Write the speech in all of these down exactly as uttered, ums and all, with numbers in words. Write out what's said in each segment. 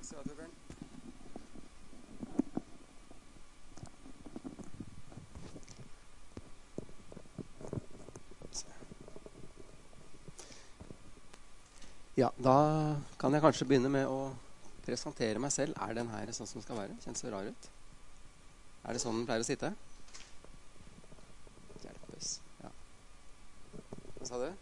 skal du ha, Bjørn. Ja, da kan jeg kanskje begynne med å presentere meg selv. Er den her sånn som skal være? Kjennes så rar ut. Er det sånn den pleier å sitte? Hjelpes. Ja. Hva sa du?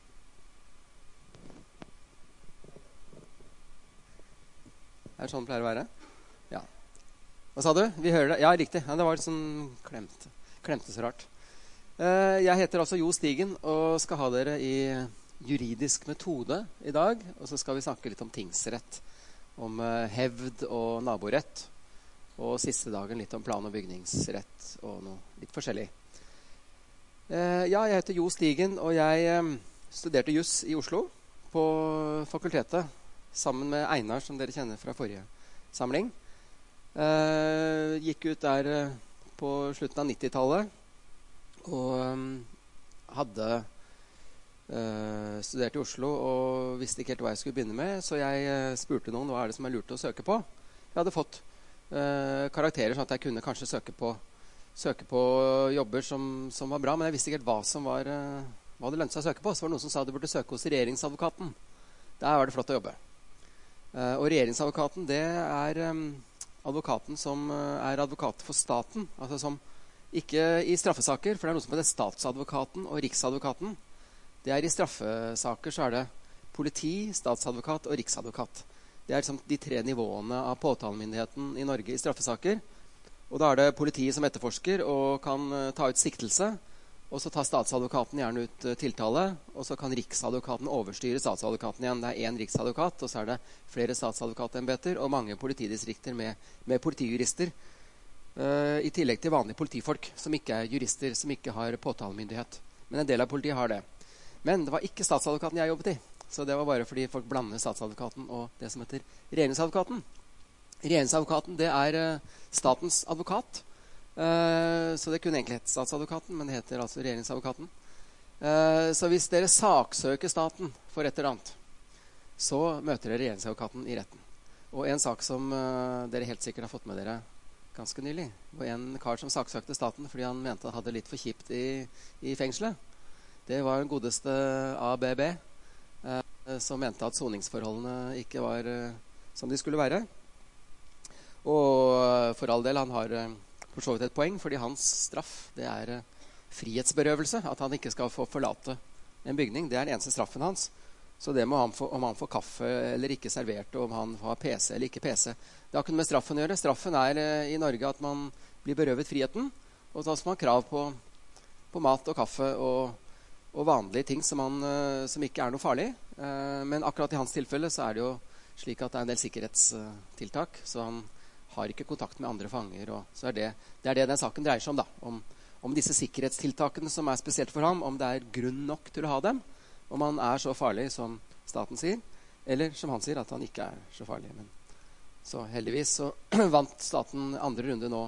Er det sånn den pleier å være? Ja. Hva sa du? Vi hører det. Ja, riktig. Ja, det var litt sånn klemt. Klemte så rart. Uh, jeg heter altså Jo Stigen og skal ha dere i juridisk metode i dag. Og så skal vi snakke litt om tingsrett. Om uh, hevd og naborett. Og siste dagen litt om plan- og bygningsrett og noe litt forskjellig. Uh, ja, jeg heter Jo Stigen, og jeg um, studerte juss i Oslo på fakultetet. Sammen med Einar, som dere kjenner fra forrige samling. Uh, gikk ut der uh, på slutten av nittitallet. Og um, hadde uh, studert i Oslo og visste ikke helt hva jeg skulle begynne med. Så jeg uh, spurte noen hva er det som er lurt å søke på. Jeg hadde fått uh, karakterer sånn at jeg kunne kanskje søke på, søke på jobber som, som var bra. Men jeg visste ikke helt hva som var uh, hva det lønte seg å søke på. Så var det noen som sa at du burde søke hos regjeringsadvokaten. Der var det flott å jobbe. Uh, og regjeringsadvokaten, det er um, advokaten som uh, er advokat for staten. Altså som ikke i straffesaker, for det er noe som heter statsadvokaten og riksadvokaten. Det er i straffesaker så er det politi, statsadvokat og riksadvokat. Det er liksom de tre nivåene av påtalemyndigheten i Norge i straffesaker. Og da er det politiet som etterforsker og kan uh, ta ut siktelse. Og så tar statsadvokaten gjerne ut uh, tiltale, og så kan riksadvokaten overstyre statsadvokaten igjen. Det er én riksadvokat, og så er det flere statsadvokatembeter og mange politidistrikter med, med politijurister. Uh, I tillegg til vanlige politifolk som ikke er jurister, som ikke har påtalemyndighet. Men en del av politiet har det. Men det var ikke statsadvokaten jeg jobbet i. Så det var bare fordi folk blander statsadvokaten og det som heter regjeringsadvokaten. Regjeringsadvokaten, det er uh, statens advokat. Uh, så det kunne egentlig hett statsadvokaten, men det heter altså regjeringsadvokaten. Uh, så hvis dere saksøker staten for et eller annet, så møter dere regjeringsadvokaten i retten. Og en sak som uh, dere helt sikkert har fått med dere ganske nylig, var en kar som saksøkte staten fordi han mente han hadde litt for kjipt i, i fengselet. Det var den godeste A B B, uh, som mente at soningsforholdene ikke var uh, som de skulle være. Og for all del, han har uh, for så vidt et poeng, fordi hans straff, det er uh, frihetsberøvelse, at han ikke skal få forlate en bygning. Det er den eneste straffen hans. Så det må han få, om han får kaffe eller ikke servert, og om han har P C eller ikke P C. Det har ikke noe med straffen å gjøre. Straffen er uh, i Norge at man blir berøvet friheten, og da har man krav på, på mat og kaffe og, og vanlige ting som, man, uh, som ikke er noe farlig. Uh, men akkurat i hans tilfelle så er det jo slik at det er en del sikkerhetstiltak, så han har ikke kontakt med andre fanger. Og så er det, det er det den saken dreier seg om da. Om, om disse sikkerhetstiltakene som er spesielt for ham, om det er grunn nok til å ha dem, om han er så farlig som staten sier, eller som han sier at han ikke er så farlig. Men, så heldigvis så vant staten andre runde nå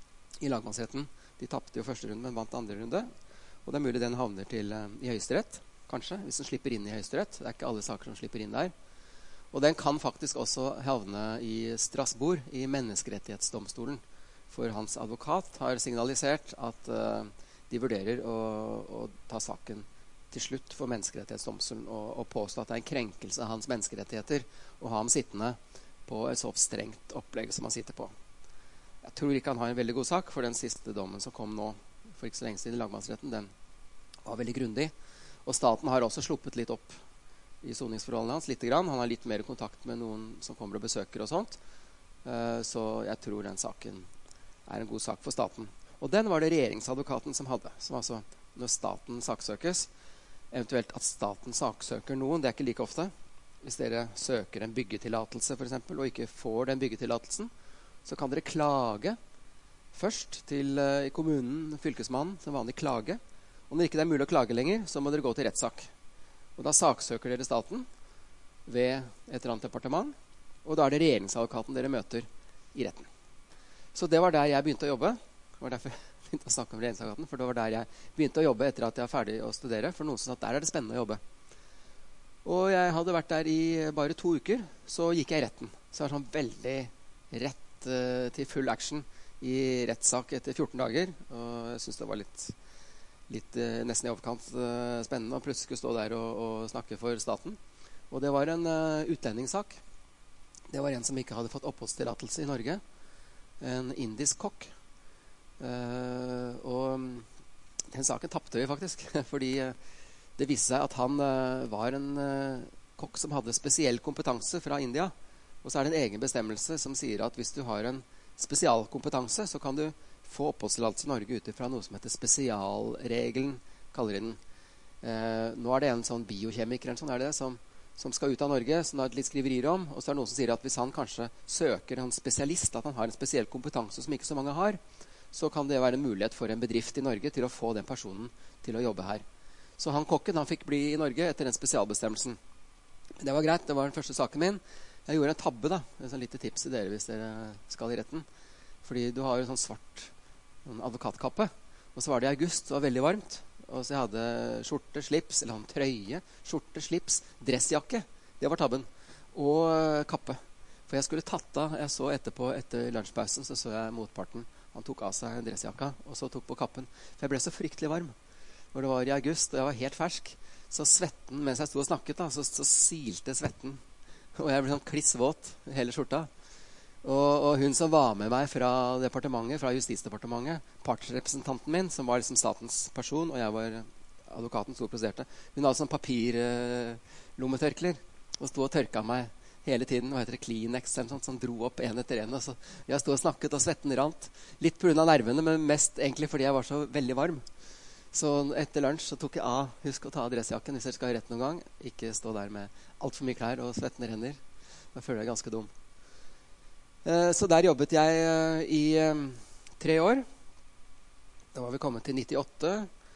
i lagmannsretten. De tappte jo første runde, men vant andre runde. Og det er mulig den havner til uh, i høyesterett, kanskje, hvis den slipper inn i høyesterett. Det er ikke alle saker som slipper inn der. Og den kan faktisk også havne i Strasbourg, i menneskerettighetsdomstolen. For hans advokat har signalisert at uh, de vurderer å, å ta saken til slutt for menneskerettighetsdomstolen og, og påstå at det er en krenkelse av hans menneskerettigheter å ha ham sittende på et så strengt opplegg som han sitter på. Jeg tror ikke han har en veldig god sak, for den siste dommen som kom nå for ikke så lenge siden i lagmannsretten, den var veldig grundig. Og staten har også sluppet litt opp i soningsforholdene hans, litt grann. Han har litt mer kontakt med noen som kommer og besøker og sånt. Uh, så jeg tror den saken er en god sak for staten. Og den var det regjeringsadvokaten som hadde. Som altså, når staten saksøkes, eventuelt at staten saksøker noen, det er ikke like ofte. Hvis dere søker en byggetillatelse for eksempel, og ikke får den byggetillatelsen, så kan dere klage først til uh, kommunen, fylkesmannen, som vanlig klage. Og når ikke det er mulig å klage lenger, så må dere gå til rettssak. Og da saksøker dere staten ved et eller annet departement, og da er det regjeringsadvokaten dere møter i retten. Så det var der jeg begynte å jobbe. Det var derfor jeg begynte å snakke om regjeringsadvokaten, for det var der jeg begynte å jobbe etter at jeg var ferdig å studere, for noen som sa at der er det spennende å jobbe. Og jeg hadde vært der i bare to uker, så gikk jeg i retten. Så det var sånn veldig rett uh, til full action i rettssak etter fjorten dager. Og jeg synes det var litt, litt uh, nesten i overkant uh, spennende å plutselig skulle stå der og, og snakke for staten. Og det var en uh, utlendingssak. Det var en som ikke hadde fått oppholdstillatelse i Norge. En indisk kokk. Uh, og den saken tappte vi faktisk, fordi uh, det viste seg at han uh, var en uh, kokk som hadde spesiell kompetanse fra India. Og så er det en egen bestemmelse som sier at hvis du har en spesialkompetanse, så kan du få oppholdstillatelse i Norge ut fra noe som heter spesialregelen, kaller de den. Uh, nå er det en sånn biokjemiker eller sånn, er det, som, som skal ut av Norge, som det er litt skriverier om. Og så er det noen som sier at hvis han kanskje søker en spesialist, at han har en spesiell kompetanse som ikke så mange har, så kan det være en mulighet for en bedrift i Norge til å få den personen til å jobbe her. Så han kokken, han fikk bli i Norge etter den spesialbestemmelsen. Det var greit, det var den første saken min. Jeg gjorde en tabbe da, et sånn lite tips til dere hvis dere skal i retten. Fordi du har jo en sånn svart en advokatkappe, og så var det i august, det var veldig varmt. Og så jeg hadde skjorte, slips, eller en trøye, skjorte, slips, dressjakke, det var tabben, og kappe. For jeg skulle tatt av, jeg så etterpå, etter lunsjpausen, så så jeg motparten. Han tok av seg dressjakka, og så tok på kappen. For jeg ble så fryktelig varm. Når det var i august, og jeg var helt fersk, så svetten, mens jeg stod og snakket, da, så, så silte svetten. Og jeg ble sånn klissvåt, hele skjorta. Og, og hun som var med meg fra departementet, fra Justisdepartementet, partsrepresentanten min, som var liksom statens person, og jeg var advokaten som protesterte, hun hadde sånn papirlommetørkler, eh, og stod og tørka meg hele tiden, hva heter det, Kleenex, eller sånt, som dro opp en etter en. Og så jeg stod og snakket, og svetten rant. Litt på grunn av nervene, men mest egentlig fordi jeg var så veldig varm. Så etter lunsj så tok jeg av, husk å ta av dressjakken hvis dere skal i rett noen gang. Ikke stå der med alt for mye klær og svettende renner. Da føler jeg ganske dum. Eh, så der jobbet jeg eh, i eh, tre år. Da var vi kommet til nittiåtte.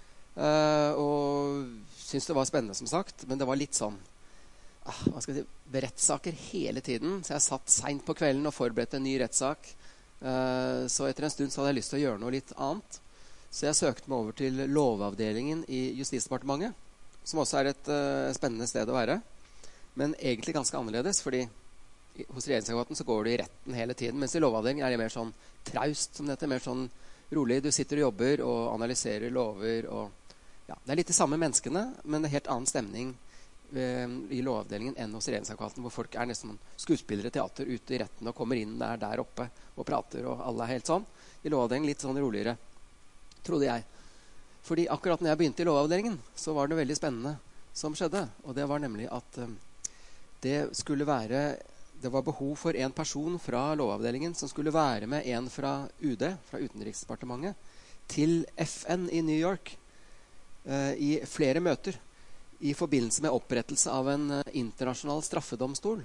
Eh, og syntes det var spennende, som sagt. Men det var litt sånn ah, hva skal jeg si, rettssaker hele tiden. Så jeg satt sent på kvelden og forberedte en ny rettssak. Eh, så etter en stund så hadde jeg lyst til å gjøre noe litt annet. Så jeg søkte meg over til lovavdelingen i Justisdepartementet, som også er et uh, spennende sted å være. Men egentlig ganske annerledes, fordi hos regjeringsadvokaten så går du i retten hele tiden, mens i lovavdelingen er det mer sånn traust, som det heter, mer sånn rolig. Du sitter og jobber og analyserer lover. Og, ja, det er litt de samme menneskene, men det er helt annen stemning uh, i lovavdelingen enn hos regjeringsadvokaten, hvor folk er nesten skuespillere, teater ute i retten og kommer inn der, der oppe og prater, og alle er helt sånn. I lovavdelingen litt sånn roligere, trodde jeg. Fordi akkurat når jeg begynte i lovavdelingen, så var det veldig spennende som skjedde. Og det var nemlig at um, det skulle være, det var behov for en person fra lovavdelingen som skulle være med en fra U D, fra Utenriksdepartementet, til F N i New York uh, i flere møter i forbindelse med opprettelse av en uh, internasjonal straffedomstol.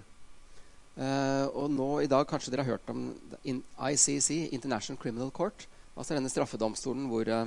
Uh, og nå i dag kanskje dere har hørt om I C C, International Criminal Court, altså denne straffedomstolen hvor uh,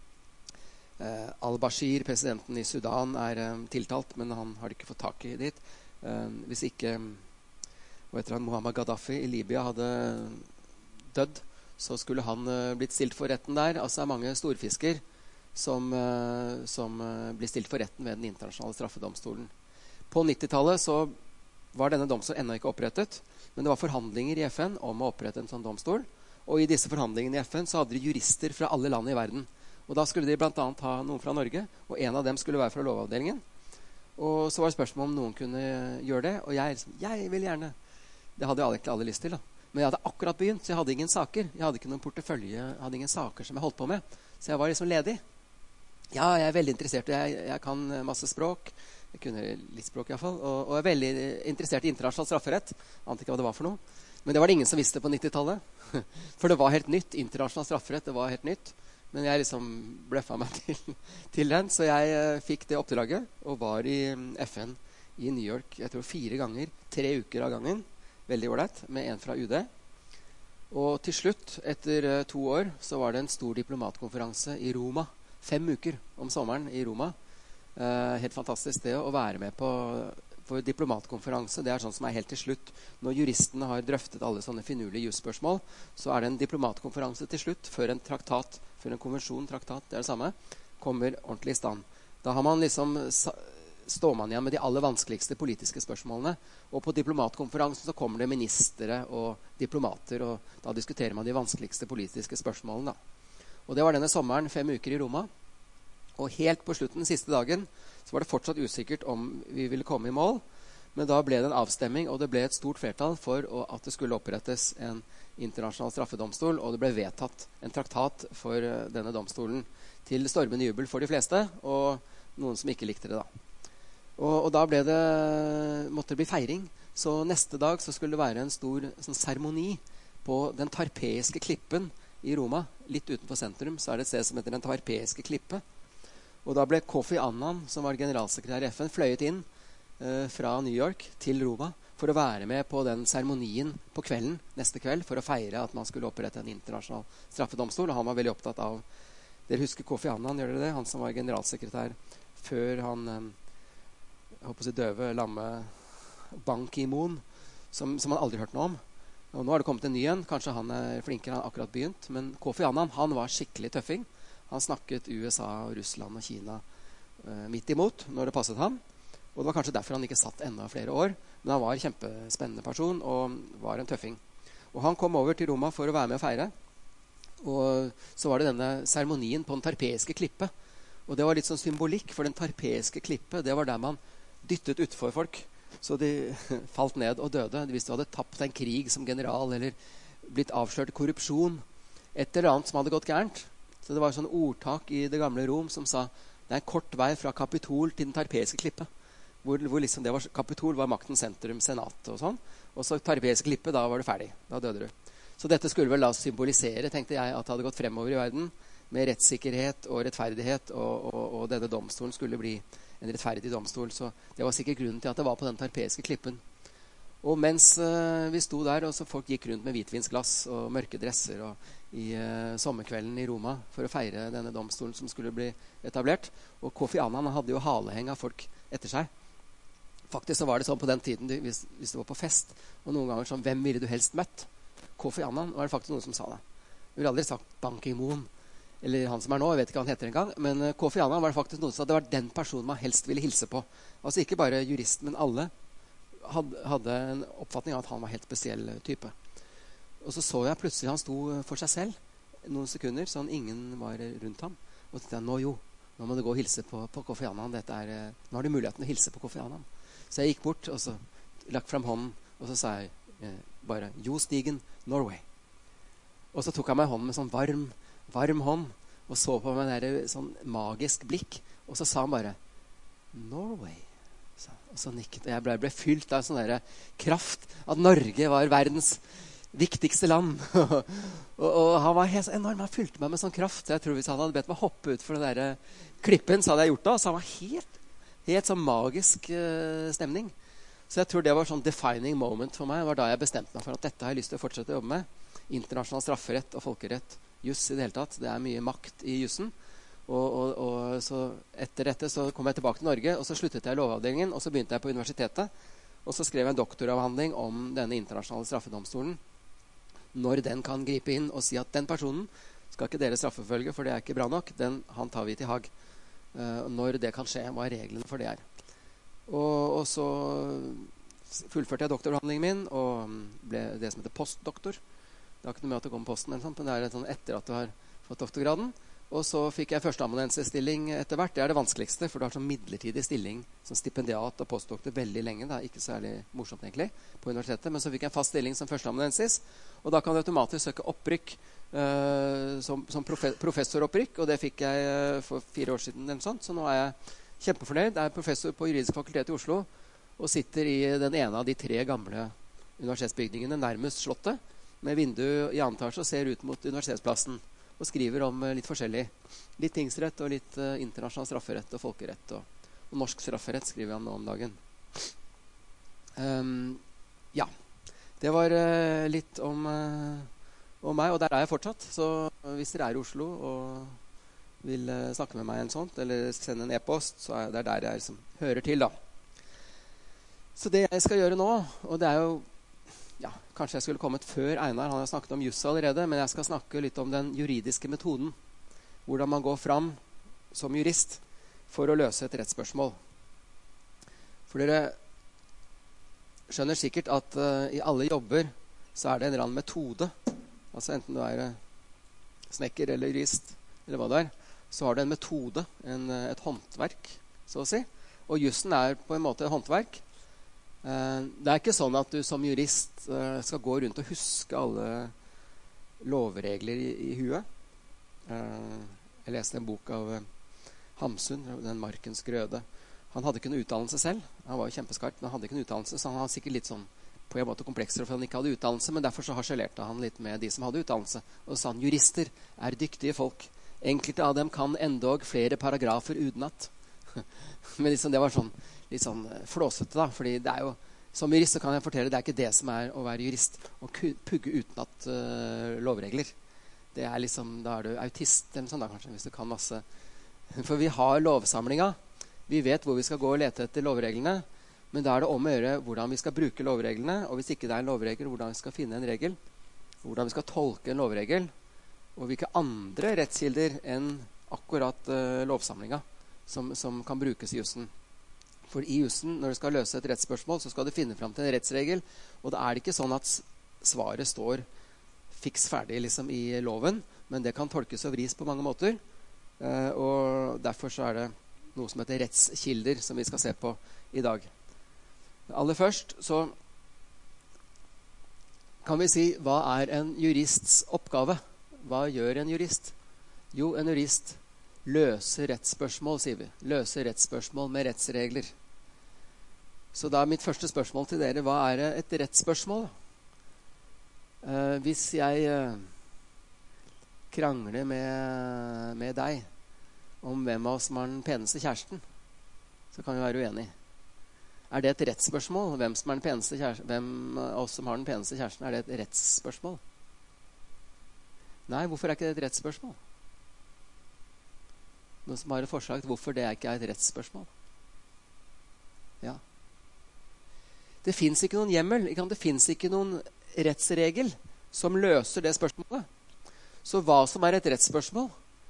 uh, al-Bashir, presidenten i Sudan, er uh, tiltalt, men han har ikke fått tak i dit. Uh, hvis ikke um, hva heter han, Muammar Gaddafi i Libya hadde dødd, så skulle han uh, blitt stilt for retten der. Altså det er mange storfisker som, uh, som uh, blir stilt for retten ved den internasjonale straffedomstolen. På nittitallet så var denne domstolen ennå ikke opprettet, men det var forhandlinger i F N om å opprette en sånn domstol. Og i disse forhandlingene i F N så hadde de jurister fra alle land i verden. Og da skulle de blant annet ha noen fra Norge, og en av dem skulle være fra lovavdelingen. Og så var det spørsmål om noen kunne gjøre det, og jeg, jeg vil gjerne. Det hadde jeg egentlig aldri lyst til da. Men jeg hadde akkurat begynt, så jeg hadde ingen saker. Jeg hadde ikke noen portefølje, jeg hadde ingen saker som jeg holdt på med. Så jeg var liksom ledig. Ja, jeg er veldig interessert, jeg, jeg kan masse språk. Jeg kunne litt språk i hvert fall, og, og er veldig interessert i internasjonal strafferett. Ante ikke hva det var for noe. Men det var det ingen som visste på nittitallet. For det var helt nytt. Internasjonal strafferett, det var helt nytt. Men jeg liksom bløffa meg til, til den. Så jeg uh, fikk det oppdraget og var i um, F N i New York, jeg tror fire ganger, tre uker av gangen. Veldig ålreit, med en fra U D. Og til slutt, etter uh, to år, så var det en stor diplomatkonferanse i Roma. Fem uker om sommeren i Roma. Uh, helt fantastisk det å være med på. For diplomatkonferanse, det er sånn som er helt til slutt. Når juristene har drøftet alle sånne finurlige jusspørsmål, så er det en diplomatkonferanse til slutt, før en traktat, før en konvensjon, traktat, det er det samme, kommer ordentlig i stand. Da har man liksom står man igjen med de aller vanskeligste politiske spørsmålene. Og på diplomatkonferansen så kommer det ministere og diplomater, og da diskuterer man de vanskeligste politiske spørsmålene. Da. Og det var denne sommeren, fem uker i Roma. Og helt på slutten, den siste dagen, så var det fortsatt usikkert om vi ville komme i mål. Men da ble det en avstemming, og det ble et stort flertall for at det skulle opprettes en internasjonal straffedomstol, og det ble vedtatt en traktat for denne domstolen til stormende jubel for de fleste, og noen som ikke likte det da. Og, og da ble det, måtte det bli feiring, så neste dag så skulle det være en stor sånn, seremoni på den tarpeiske klippen i Roma. Litt utenfor sentrum så er det et sted som heter den tarpeiske klippe. Og da ble Kofi Annan, som var generalsekretær i F N, fløyet inn eh, fra New York til Roma for å være med på den seremonien på kvelden, neste kveld, for å feire at man skulle opprette en internasjonal straffedomstol. Og han var veldig opptatt av, dere husker Kofi Annan, gjør dere det? Han som var generalsekretær før han, eh, jeg håper å si døve, lamme Ban Ki-moon, som, som man aldri hørt noe om. Og nå har det kommet en ny en, kanskje han er flinkere, han har akkurat begynt, men Kofi Annan, han var skikkelig tøffing. Han snakket U S A og Russland og Kina uh, midt imot når det passet han. Og det var kanskje derfor han ikke satt enda flere år. Men han var en kjempespennende person og var en tøffing. Og han kom over til Roma for å være med og feire. Og så var det denne seremonien på den tarpeiske klippe. Og det var litt sånn symbolikk, for den tarpeiske klippe, det var der man dyttet utfor folk. Så de falt ned og døde. Hvis du hadde tapt en krig som general, eller blitt avslørt korrupsjon, et eller annet som hadde gått gærent. Så det var sånn ordtak i det gamle Rom som sa det er en kort vei fra Kapitol til den tarpeiske klippe. Hvor, hvor liksom det var, Kapitol var makten sentrum, senat og sånn. Og så tarpeiske klippe, da var du ferdig. Da døde du. Så dette skulle vel da symbolisere, tenkte jeg, at det hadde gått fremover i verden med rettssikkerhet og rettferdighet, og, og, og denne domstolen skulle bli en rettferdig domstol. Så det var sikkert grunnen til at det var på den tarpeiske klippen. Og mens uh, vi sto der, og så folk gikk rundt med hvitvinsglass og mørke dresser og i uh, sommerkvelden i Roma for å feire denne domstolen som skulle bli etablert. Og Kofi Annan hadde jo haleheng av folk etter seg. Faktisk så var det sånn på den tiden, du, hvis, hvis du var på fest, og noen ganger sånn, hvem ville du helst møtt? Kofi Annan var det faktisk noen som sa det. Vi ville aldri sagt Ban Ki-moon, eller han som er nå, jeg vet ikke hva han heter en gang, men uh, Kofi Annan var det faktisk noen som sa det var den personen man helst ville hilse på. Altså ikke bare juristen, men alle hadde en oppfatning av at han var helt spesiell type. Og så så jeg plutselig han sto for seg selv noen sekunder, sånn ingen var rundt ham. Og så tenkte jeg, nå jo, nå må du gå og hilse på, på Kofi Annan. Dette er, nå har du muligheten å hilse på Kofi Annan. Så jeg gikk bort, og så lagt frem hånden, og så sa jeg eh, bare, Jo Stigen, Norway. Og så tok han meg hånden med sånn varm, varm hånd, og så på meg der sånn magisk blikk, og så sa han bare, Norway. Og så nikket, og jeg ble, ble fylt av sånn der kraft at Norge var verdens viktigste land. og, og han var helt enorm, han fylte meg med sånn kraft. Jeg tror hvis han hadde bedt meg hoppe ut for den der klippen, så hadde jeg gjort det. Så han var helt, helt sånn magisk uh, stemning. Så jeg tror det var sånn defining moment for meg. Det var da jeg bestemte meg for at dette har jeg lyst til å fortsette å jobbe med. Internasjonal strafferett og folkerett. Juss i det hele tatt. Det er mye makt i jussen. Og, og, og så etter dette så kom jeg tilbake til Norge, og så sluttet jeg i lovavdelingen, og så begynte jeg på universitetet, og så skrev jeg en doktoravhandling om denne internasjonale straffedomstolen, når den kan gripe inn og si at den personen skal ikke dere straffefølge, for det er ikke bra nok, den, han tar vi til Haag. Uh, når det kan skje, hva reglene for det er. Og, og så fullførte jeg doktoravhandlingen min, og ble det som heter postdoktor. Det har ikke noe med at det kommer posten, eller sånt, men det er sånn etter at du har fått doktorgraden. Og så fikk jeg førsteamanuensisstilling etter hvert. Det er det vanskeligste, for du har sånn midlertidig stilling som stipendiat og postdoktor veldig lenge. Det er ikke særlig morsomt egentlig på universitetet. Men så fikk jeg en fast stilling som førsteamanuensis, og da kan du automatisk søke opprykk uh, som, som profe professoropprykk, og det fikk jeg uh, for fire år siden eller sånt. Så nå er jeg kjempefornøyd. Jeg er professor på juridisk fakultet i Oslo, og sitter i den ene av de tre gamle universitetsbygningene nærmest slottet, med vindu i annen etasje og ser ut mot universitetsplassen. Og skriver om uh, litt forskjellig. Litt tingsrett og litt uh, internasjonal strafferett og folkerett. Og, og norsk strafferett skriver han nå om dagen. Um, ja. Det var uh, litt om, uh, om meg, og der er jeg fortsatt. Så hvis dere er i Oslo og vil uh, snakke med meg en sånt, eller sende en e-post, så er det der jeg liksom hører til da. Så det jeg skal gjøre nå, og det er jo ja, kanskje jeg skulle kommet før Einar, han har snakket om juss allerede, men jeg skal snakke litt om den juridiske metoden. Hvordan man går fram som jurist for å løse et rettsspørsmål. For dere skjønner sikkert at uh, i alle jobber så er det en eller annen metode. Altså enten du er uh, snekker eller jurist, eller hva det er, så har du en metode, en, uh, et håndverk, så å si. Og jussen er på en måte et håndverk. Uh, det er ikke sånn at du som jurist uh, skal gå rundt og huske alle lovregler i, i huet. Uh, jeg leste en bok av uh, Hamsun, Den markens grøde. Han hadde ikke noen utdannelse selv. Han var jo kjempeskarp, men han hadde ikke noen utdannelse, så han hadde sikkert litt sånn på en måte komplekser for han ikke hadde utdannelse, men derfor så harselerte han litt med de som hadde utdannelse. Og sa han, jurister er dyktige folk. Enkelte av dem kan endog flere paragrafer utenat. Men liksom, det var sånn, litt sånn flåsete da, fordi det er jo, som jurist så kan jeg fortelle, det er ikke det som er å være jurist, å pugge utenat uh, lovregler. Det er liksom, da er du autist eller sånn da kanskje, hvis du kan masse. For vi har lovsamlinga. Vi vet hvor vi skal gå og lete etter lovreglene, men da er det om å gjøre hvordan vi skal bruke lovreglene, og hvis ikke det er en lovregel, hvordan vi skal finne en regel, hvordan vi skal tolke en lovregel, og hvilke andre rettskilder enn akkurat uh, lovsamlinga som, som kan brukes i jussen. For i jussen, når du skal løse et rettsspørsmål, så skal du finne fram til en rettsregel, og da er det ikke sånn at svaret står fiks ferdig liksom, i loven, men det kan tolkes og vris på mange måter, uh, og derfor så er det noe som heter rettskilder, som vi skal se på i dag. Aller først så kan vi si, hva er en jurists oppgave? Hva gjør en jurist? Jo, en jurist løser rettsspørsmål, sier vi. Løser rettsspørsmål med rettsregler. Så da er mitt første spørsmål til dere, hva er et rettsspørsmål? Uh, hvis jeg uh, krangler med, med deg, om hvem av oss som har den peneste kjæresten, så kan vi være uenige. Er det et rettsspørsmål? Hvem, som er den peneste kjæresten, hvem av oss som har den peneste kjæresten, er det et rettsspørsmål? Nei, hvorfor er ikke det et rettsspørsmål? Noen som har et forslag til hvorfor det ikke er et rettsspørsmål? Ja. Det finnes ikke noen hjemmel, ikke? Det finnes ikke noen rettsregel som løser det spørsmålet. Så hva som er et rettsspørsmål,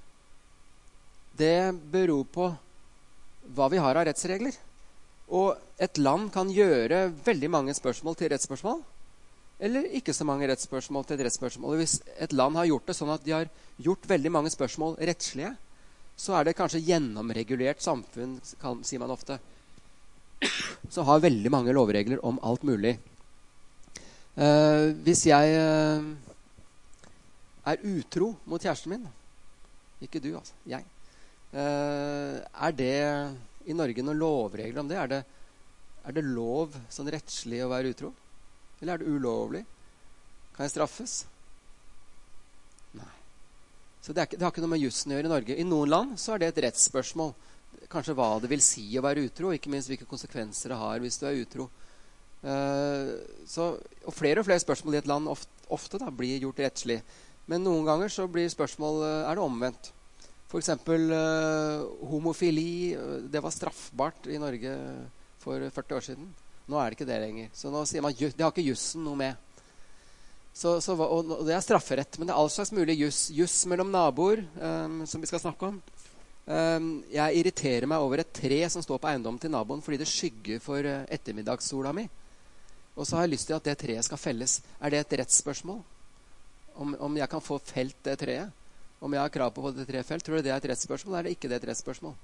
det beror på hva vi har av rettsregler. Og et land kan gjøre veldig mange spørsmål til rettsspørsmål, eller ikke så mange rettsspørsmål til et rettsspørsmål. Og hvis et land har gjort det sånn at de har gjort veldig mange spørsmål rettslige, så er det kanskje gjennomregulert samfunn, kan, sier man ofte. Så har veldig mange lovregler om alt mulig. Uh, hvis jeg uh, er utro mot kjæresten min, ikke du altså, jeg, Uh, er det i Norge noen lovregler om det? Er det, er det lov sånn rettslig å være utro? Eller er det ulovlig? Kan jeg straffes? Nei. Så det, er ikke, det har ikke noe med jussen å gjøre i Norge. I noen land så er det et rettsspørsmål. Kanskje hva det vil si å være utro, ikke minst hvilke konsekvenser det har hvis du er utro. Uh, så, og flere og flere spørsmål i et land ofte, ofte da, blir gjort rettslig. Men noen ganger så blir spørsmål, er det omvendt. For eksempel uh, homofili, det var straffbart i Norge for førti år siden. Nå er det ikke det lenger. Så nå sier man, det har ikke jussen noe med. Så, så, og det er strafferett, men det er all slags mulig juss. Juss mellom naboer, um, som vi skal snakke om. Um, jeg irriterer meg over et tre som står på eiendommen til naboen, fordi det skygger for uh, ettermiddagssola mi. Og så har jeg lyst til at det treet skal felles. Er det et rettsspørsmål? Om, om jeg kan få felt det treet? Om jeg har krav på det tre felt, tror du det er et rettsspørsmål, eller er det ikke det et rettsspørsmål?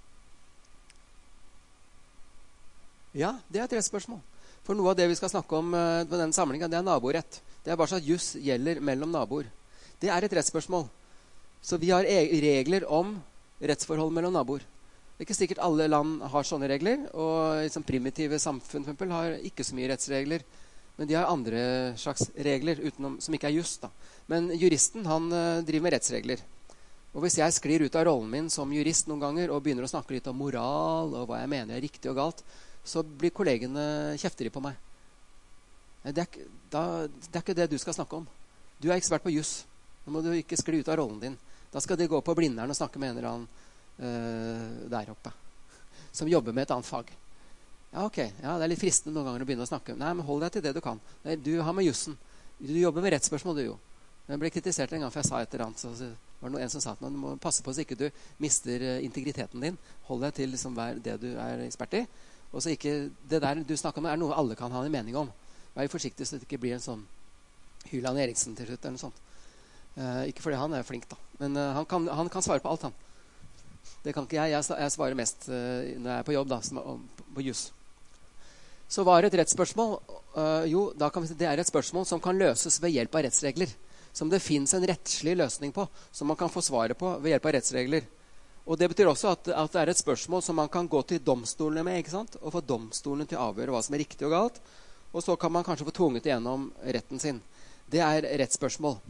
Ja, det er et rettsspørsmål. For noe av det vi skal snakke om uh, på denne samlingen, det er naborett. Det er bare sånn at juss gjelder mellom naboer. Det er et rettsspørsmål. Så vi har e regler om rettsforhold mellom naboer. Det er ikke sikkert alle land har sånne regler, og liksom primitive samfunn for eksempel, har ikke så mye rettsregler. Men de har andre slags regler utenom, som ikke er just. Da. Men juristen han uh, driver med rettsregler. Og hvis jeg sklir ut av rollen min som jurist noen ganger og begynner å snakke litt om moral og hva jeg mener er riktig og galt, så blir kollegene kjefter på meg. Det er, da, det er ikke det du skal snakke om. Du er ekspert på juss. Nå må du ikke skli ut av rollen din. Da skal de gå på Blindern og snakke med en eller annen uh, der oppe som jobber med et annet fag. Ja, ok. Ja, det er litt fristende noen ganger å begynne å snakke. Nei, men hold deg til det du kan. Nei, du har med jussen. Du jobber med rettsspørsmål, du jo. Jeg ble kritisert en gang, for jeg sa et eller annet. Så var det noen som sa at man må passe på så ikke du mister integriteten din. Hold deg til liksom, det du er ekspert i. Og så ikke, det der du snakker om er noe alle kan ha en mening om. Vær forsiktig så det ikke blir en sånn Hyland Eriksen til slutt eller noe sånt. Uh, ikke fordi han er flink da, men uh, han, kan, han kan svare på alt han. Det kan ikke jeg, jeg, jeg svarer mest uh, når jeg er på jobb da, som, på, på jus. Så var det et rettsspørsmål, uh, jo, da kan vi si det er et spørsmål som kan løses ved hjelp av rettsregler. Som det finnes en rettslig løsning på, som man kan få svaret på ved hjelp av rettsregler. Og det betyr også at, at det er et spørsmål som man kan gå til domstolene med, ikke sant? Og få domstolene til å avgjøre hva som er riktig og galt. Og så kan man kanskje få tvunget igjennom retten sin. Det er rettsspørsmål.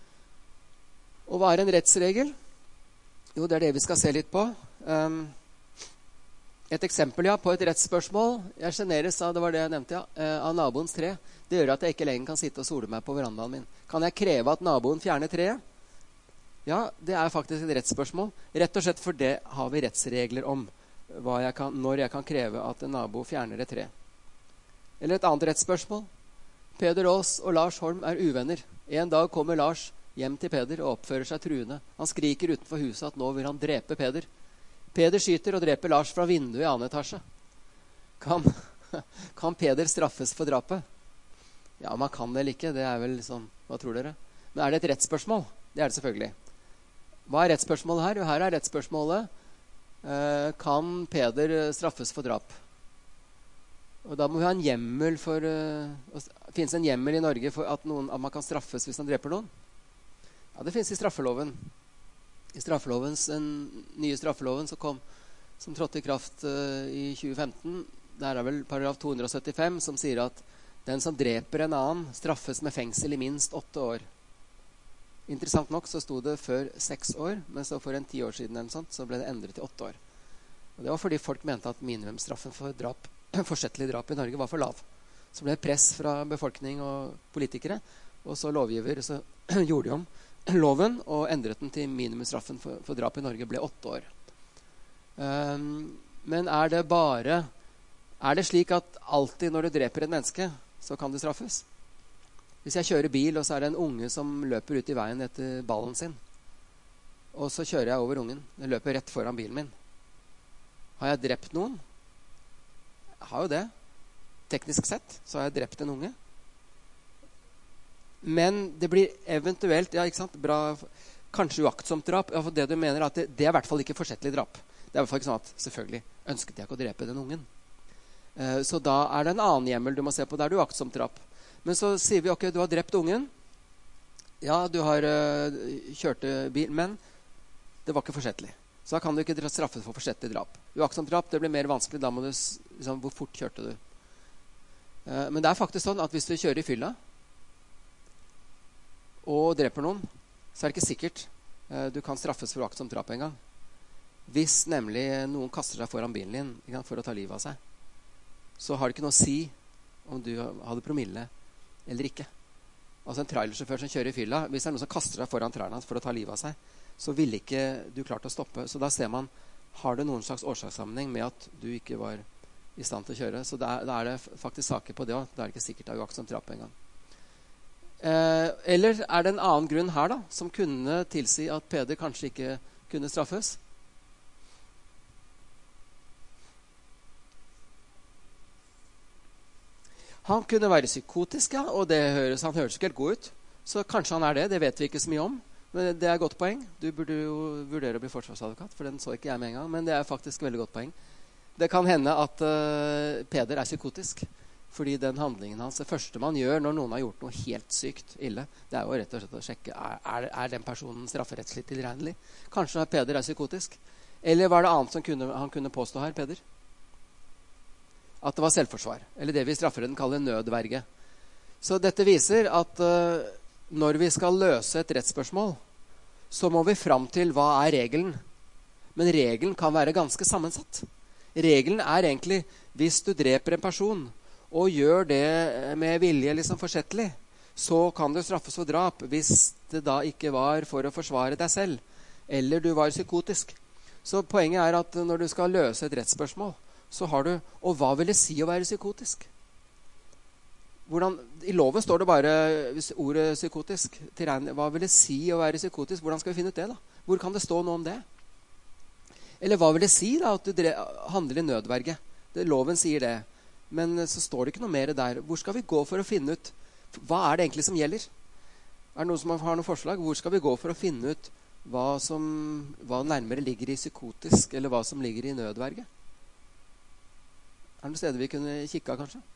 Og hva er en rettsregel? Jo, det er det vi skal se litt på. Um, et eksempel ja, på et rettsspørsmål. Jeg generes av, det var det jeg nevnte, ja, av naboens tre. Det gjør at jeg ikke lenger kan sitte og sole meg på verandaen min. Kan jeg kreve at naboen fjerner treet? Ja, det er faktisk et rettsspørsmål. Rett og slett for det har vi rettsregler om. Hva jeg kan, når jeg kan kreve at en nabo fjerner et tre. Eller et annet rettsspørsmål. Peder Aas og Lars Holm er uvenner. En dag kommer Lars hjem til Peder og oppfører seg truende. Han skriker utenfor huset at nå vil han drepe Peder. Peder skyter og dreper Lars fra vinduet i annen etasje. Kan, kan Peder straffes for drapet? Ja, man kan det eller ikke. Det er vel sånn, hva tror dere? Men er det et rettsspørsmål? Det er det selvfølgelig. Hva er rettsspørsmålet her? Jo, her er rettsspørsmålet. Eh, kan Peder straffes for drap? Og da må vi ha en hjemmel for... Uh, finnes en hjemmel i Norge for at, noen, at man kan straffes hvis man dreper noen? Ja, det finnes i straffeloven. I straffelovens, den nye straffeloven som kom, som trådte i kraft uh, i tjue femten, der er vel paragraf to hundre syttifem som sier at den som dreper en annen straffes med fengsel i minst åtte år. Interessant nok så stod det før seks år, men så for en ti år siden eller sånt, så ble det endret til åtte år. Og det var fordi folk mente at minimumsstraffen for drap, forsettlig drap i Norge var for lav. Så ble det press fra befolkning og politikere, og så lovgiver så gjorde de om loven og endret den til minimumsstraffen for, for drap i Norge ble åtte år. Um, men er det bare er det slik at alltid når du dreper et menneske så kan du straffes? Hvis jeg kjører bil og så er det en unge som løper ut i veien etter ballen sin, og så kjører jeg over ungen, den løper rett foran bilen min, har jeg drept noen? Jeg har jo det. Teknisk sett så har jeg drept en unge. Men det blir eventuelt, ja, ikke sant, bra, kanskje uaktsomt drap. Ja, for det du mener at det, det er i hvert fall ikke forsettlig drap. Det er i hvert fall ikke sånn at selvfølgelig ønsket jeg ikke å drepe den ungen. Uh, så da er det en annen hjemmel du må se på. Der er det uaktsomt drap. Men så sier vi, ok, du har drept ungen. Ja, du har uh, kjørt bil, men det var ikke forsettlig. Så da kan du ikke straffes for forsettlig drap. Uaktsomt drap, det blir mer vanskelig. Da må du, liksom, hvor fort kjørte du? Uh, men det er faktisk sånn at hvis du kjører i fylla, og dreper noen, så er det ikke sikkert uh, du kan straffes for uaktsomt drap en gang. Hvis nemlig noen kaster seg foran bilen din, ikke sant, for å ta livet av seg, så har det ikke noe å si om du hadde promille eller ikke. Altså en trailersjåfør som kjører i fylla, hvis det er noen som kaster seg foran trærne for å ta livet av seg, så ville ikke du klart å stoppe. Så da ser man, har det noen slags årsakssammenheng med at du ikke var i stand til å kjøre. Så da er, da er det faktisk saker på det også. Da er det ikke sikkert det er uaktsomt drap en gang. Eh, eller er det en annen grunn her da, som kunne tilsi at Peder kanskje ikke kunne straffes? Han kunne være psykotisk, ja, og det høres, han høres ikke helt god ut. Så kanskje han er det, det vet vi ikke så mye om. Men det er et godt poeng. Du burde jo vurdere å bli forsvarsadvokat, for den så ikke jeg med en gang, men det er faktisk et veldig godt poeng. Det kan hende at uh, Peder er psykotisk. Fordi den handlingen hans, det første man gjør når noen har gjort noe helt sykt ille, det er jo rett og slett å sjekke, er, er, er den personen strafferettslig tilregnelig? Kanskje Peder er psykotisk? Eller var det annet som kunne, han kunne påstå her, Peder? At det var selvforsvar, eller det vi i strafferetten kaller nødverge. Så dette viser at uh, når vi skal løse et rettsspørsmål, så må vi fram til hva er regelen. Men regelen kan være ganske sammensatt. Regelen er egentlig, hvis du dreper en person, og gjør det med vilje liksom forsettlig, så kan du straffes for drap hvis det da ikke var for å forsvare deg selv, eller du var psykotisk. Så poenget er at når du skal løse et rettsspørsmål, så har du, og hva vil det si å være psykotisk? Hvordan, i loven står det bare ordet psykotisk, hva vil det si å være psykotisk? Hvordan skal vi finne ut det da? Hvor kan det stå noe om det? Eller hva vil det si da at du handler i nødverge? Det, loven sier det. Men så står det ikke noe mer der. Hvor skal vi gå for å finne ut hva er det egentlig som gjelder? Er det noen som har noen forslag? Hvor skal vi gå for å finne ut hva, som, hva nærmere ligger i psykotisk, eller hva som ligger i nødverge? Er det noen steder vi kunne kikke av, kanskje?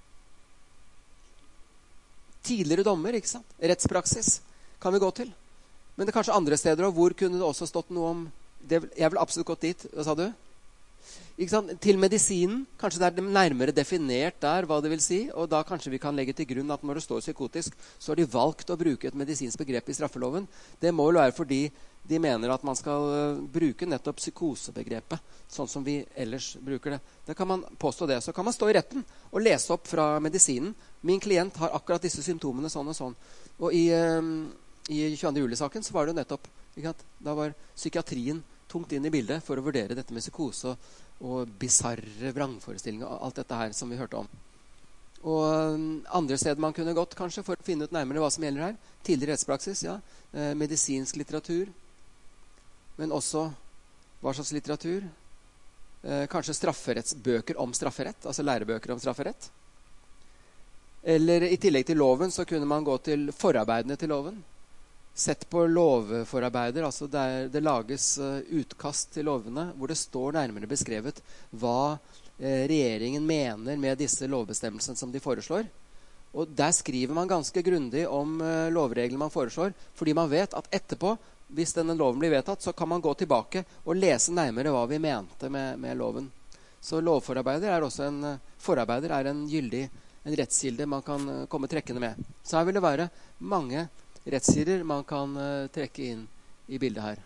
Tidligere dommer, ikke sant? Rettspraksis kan vi gå til. Men det er kanskje andre steder, og hvor kunne det også stått noe om det? Jeg vil absolutt gått dit. Hva sa du? Ikke sant? Til medisinen, kanskje det er nærmere definert der hva det vil si, og da kanskje vi kan legge til grunn at når det står psykotisk, så har de valgt å bruke et medisinsk begrep i straffeloven. Det må vel være fordi de mener at man skal bruke nettopp psykosebegrepet, sånn som vi ellers bruker det. Da kan man påstå det. Så kan man stå i retten og lese opp fra medisinen. Min klient har akkurat disse symptomene sånn og sånn. Og i, i tjueandre juli-saken så var det jo nettopp, ikke sant? Da var psykiatrien tungt inn i bildet for å vurdere dette med psykose og, og bizarre vrangforestillinger og alt dette her som vi hørte om. Og andre steder man kunne gått kanskje for å finne ut nærmere hva som gjelder her. Tidligere rettspraksis, ja. Eh, medisinsk litteratur. Men også hva slags litteratur? Eh, kanskje strafferettsbøker om strafferett, altså lærebøker om strafferett. Eller i tillegg til loven så kunne man gå til forarbeidene til loven. Sett på lovforarbeider, altså der det lages uh, utkast til lovene, hvor det står nærmere beskrevet hva uh, regjeringen mener med disse lovbestemmelsene som de foreslår. Og der skriver man ganske grundig om uh, lovreglene man foreslår, fordi man vet at etterpå, hvis denne loven blir vedtatt, så kan man gå tilbake og lese nærmere hva vi mente med, med loven. Så lovforarbeider er også en, uh, forarbeider er en gyldig, en rettskilde man kan uh, komme trekkende med. Så her vil det være mange rettskilder man kan uh, trekke inn i bildet her.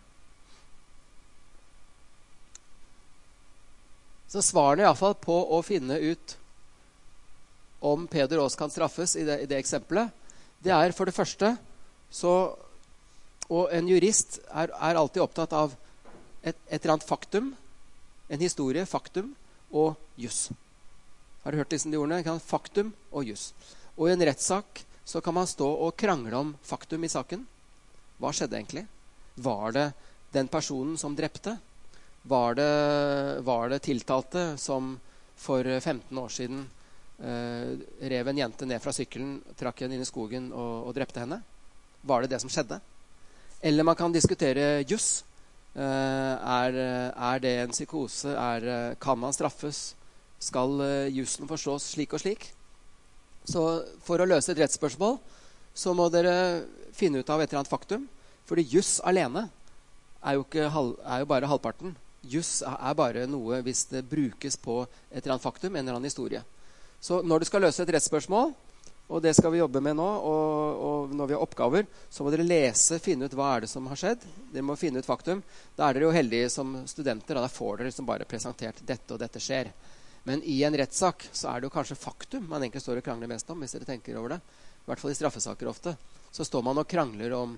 Så svarene i alle fall på å finne ut om Peder Aas kan straffes i det, i det eksempelet, det er for det første så, og en jurist er, er alltid opptatt av et, et eller annet faktum, en historie, faktum og juss. Har du hørt disse de ordene? Faktum og juss. Og i en rettssak så kan man stå og krangle om faktum i saken. Hva skjedde egentlig? Var det den personen som drepte? Var det, var det tiltalte som for femten år siden eh, rev en jente ned fra sykkelen, trakk henne inn i skogen og, og drepte henne? Var det det som skjedde? Eller man kan diskutere juss. Eh, er, er det en psykose? Er, kan man straffes? Skal eh, jussen forstås slik og slik? Så for å løse et rettsspørsmål så må dere finne ut av et eller annet faktum. Fordi juss alene er jo, ikke, er jo bare halvparten. Juss er bare noe hvis det brukes på et eller annet faktum, en eller annen historie. Så når du skal løse et rettsspørsmål, og det skal vi jobbe med nå, og, og når vi har oppgaver, så må dere lese, finne ut hva er det som har skjedd. Dere må finne ut faktum. Da er dere jo heldige som studenter, og da får dere liksom bare presentert dette og dette skjer. Men i en rettssak så er det jo kanskje faktum man egentlig står og krangler mest om, hvis dere tenker over det. I hvert fall i straffesaker ofte. Så står man og krangler om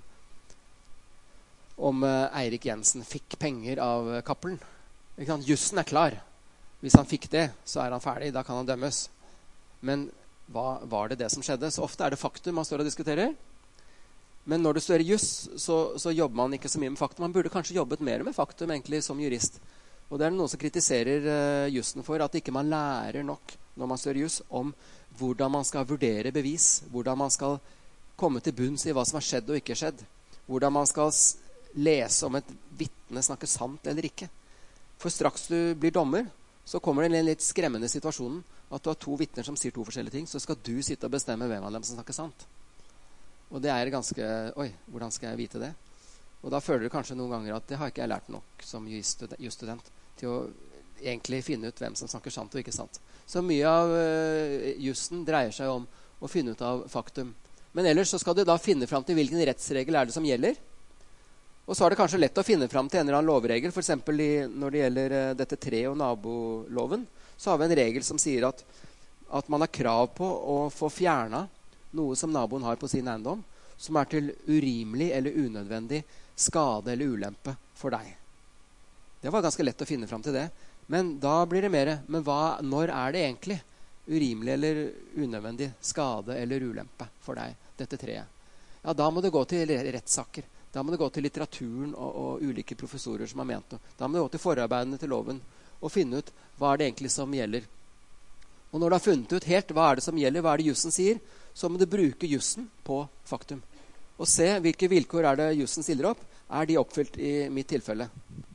om uh, Eirik Jensen fikk penger av uh, Cappelen. Jussen er klar. Hvis han fikk det, så er han ferdig. Da kan han dømmes. Men hva var det det som skjedde? Så ofte er det faktum man står og diskuterer. Men når du studerer juss, så, så jobber man ikke så mye med faktum. Man burde kanskje jobbet mer med faktum egentlig som jurist. Og det er noen som kritiserer uh, jussen for at ikke man lærer nok når man studerer juss om hvordan man skal vurdere bevis, hvordan man skal komme til bunns i hva som har skjedd og ikke skjedd, hvordan man skal lese om et vitne snakker sant eller ikke. For straks du blir dommer, så kommer det en litt skremmende situasjonen at du har to vitner som sier to forskjellige ting, så skal du sitte og bestemme hvem av dem som snakker sant. Og det er ganske, oi, hvordan skal jeg vite det? Og da føler du kanskje noen ganger at det har ikke jeg lært nok som jusstudent til å egentlig finne ut hvem som snakker sant og ikke sant. Så mye av uh, jussen dreier seg om å finne ut av faktum. Men ellers så skal du da finne frem til hvilken rettsregel er det som gjelder. Og så er det kanskje lett å finne frem til en eller annen lovregel. For eksempel i, når det gjelder uh, dette tre- og naboloven, så har vi en regel som sier at, at man har krav på å få fjernet noe som naboen har på sin eiendom, som er til urimelig eller unødvendig skade eller ulempe for deg. Det var ganske lett å finne frem til det. Men da blir det mer, men hva, når er det egentlig urimelig eller unødvendig skade eller ulempe for deg, dette treet? Ja, da må det gå til rettssaker. Da må det gå til litteraturen og, og ulike professorer som har ment noe. Da må det gå til forarbeidene til loven. og finne ut hva er det egentlig som gjelder. Og når du har funnet ut helt hva er det som gjelder, hva er det jussen sier, så må du bruke jussen på faktum. Og se hvilke vilkår er det jussen stiller opp. Er de oppfylt i mitt tilfelle?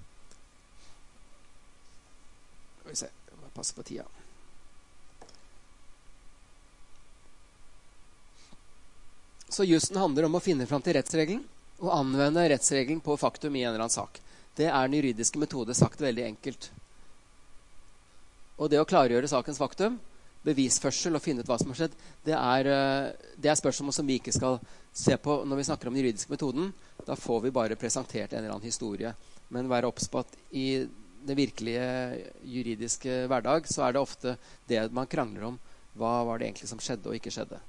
Skal vi se, jeg må passe på tida. Så jussen handler om å finne fram til rettsregelen, og anvende rettsregelen på faktum i en eller annen sak. Det er den juridiske metode, sagt veldig enkelt. Og det å klargjøre sakens faktum, bevisførsel og finne ut hva som har skjedd, det er, det er spørsmål som vi ikke skal se på når vi snakker om den juridiske metoden. Da får vi bare presentert en eller annen historie. Men være obs på at i den virkelige juridiske hverdag så er det ofte det man krangler om. Hva var det egentlig som skjedde og ikke skjedde?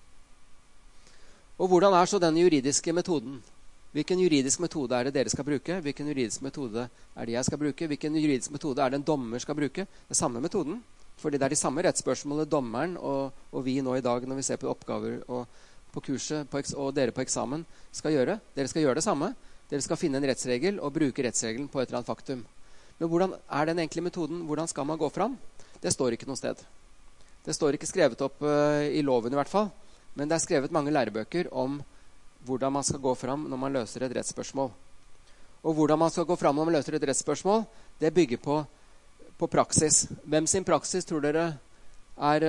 Og hvordan er så denne juridiske metoden? Hvilken juridisk metode er det dere skal bruke? Hvilken juridisk metode er det jeg skal bruke? Hvilken juridisk metode er det en dommer skal bruke? Det er samme metoden. Fordi det er de samme rettsspørsmålene dommeren og, og vi nå i dag når vi ser på oppgaver og på kurset på, og dere på eksamen skal gjøre. Dere skal gjøre det samme. Dere skal finne en rettsregel og bruke rettsregelen på et eller annet faktum. Men hvordan er den enkle metoden? Hvordan skal man gå fram? Det står ikke noe sted. Det står ikke skrevet opp uh, i loven i hvert fall. Men det er skrevet mange lærebøker om hvordan man skal gå fram når man løser et rettsspørsmål. Og hvordan man skal gå fram når man løser et rettsspørsmål, det bygger på, på praksis. Hvem sin praksis tror dere er,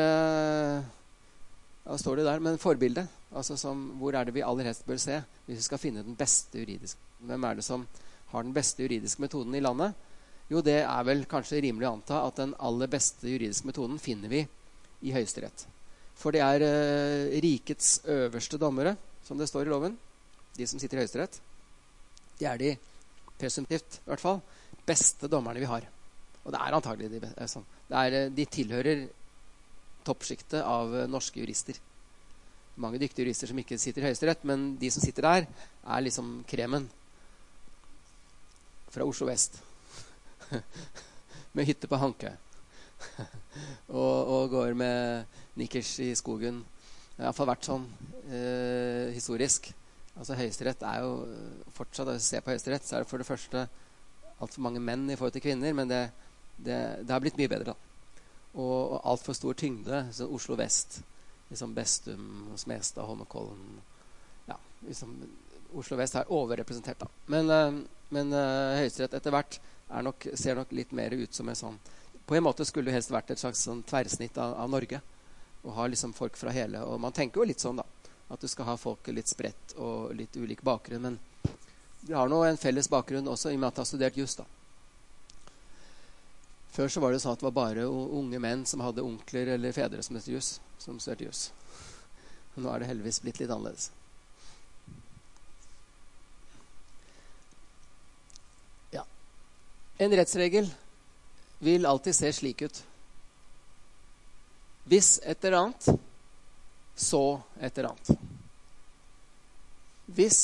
ja, står det der, men forbilde? Altså som, hvor er det vi aller helst bør se hvis vi skal finne den beste juridiske? Hvem er det som har den beste juridiske metoden i landet? Jo, det er vel kanskje rimelig å anta at den aller beste juridiske metoden finner vi i Høyesterett. For det er eh, rikets øverste dommere, som det står i loven, de som sitter i Høyesterett. De er de, presumptivt i hvert fall, beste dommerne vi har. Og det er antagelig de beste. Sånn. Det er, de tilhører toppskiktet av norske jurister. Mange dyktige jurister som ikke sitter i Høyesterett, men de som sitter der er liksom kremen fra Oslo Vest. Med hytte på Hankø. og, og går med nikkers i skogen. Det har i hvert fall vært sånn eh, historisk. Altså Høyesterett er jo fortsatt, å se på Høyesterett, så er det for det første alt for mange menn i forhold til kvinner, men det, det, det har blitt mye bedre da. Og, og alt for stor tyngde, så Oslo Vest, liksom Bestum, Smestad, Holmenkollen, ja, liksom Oslo Vest er overrepresentert da. Men, eh, men eh, Høyesterett etter hvert er nok, ser nok litt mer ut som en sånn, på en måte skulle det helst vært et slags sånn tverrsnitt av, av Norge, og ha liksom folk fra hele, og man tenker jo litt sånn da, at du skal ha folk litt spredt og litt ulik bakgrunn, men vi har nå en felles bakgrunn også, i og med at jeg har studert just da. Før så var det sånn at det var bare unge menn som hadde onkler eller fedre som heter jus, som studerte jus. Nå er det heldigvis blitt litt annerledes. Ja. En rettsregel vil alltid se slik ut. Hvis et eller annet, så et eller annet. Hvis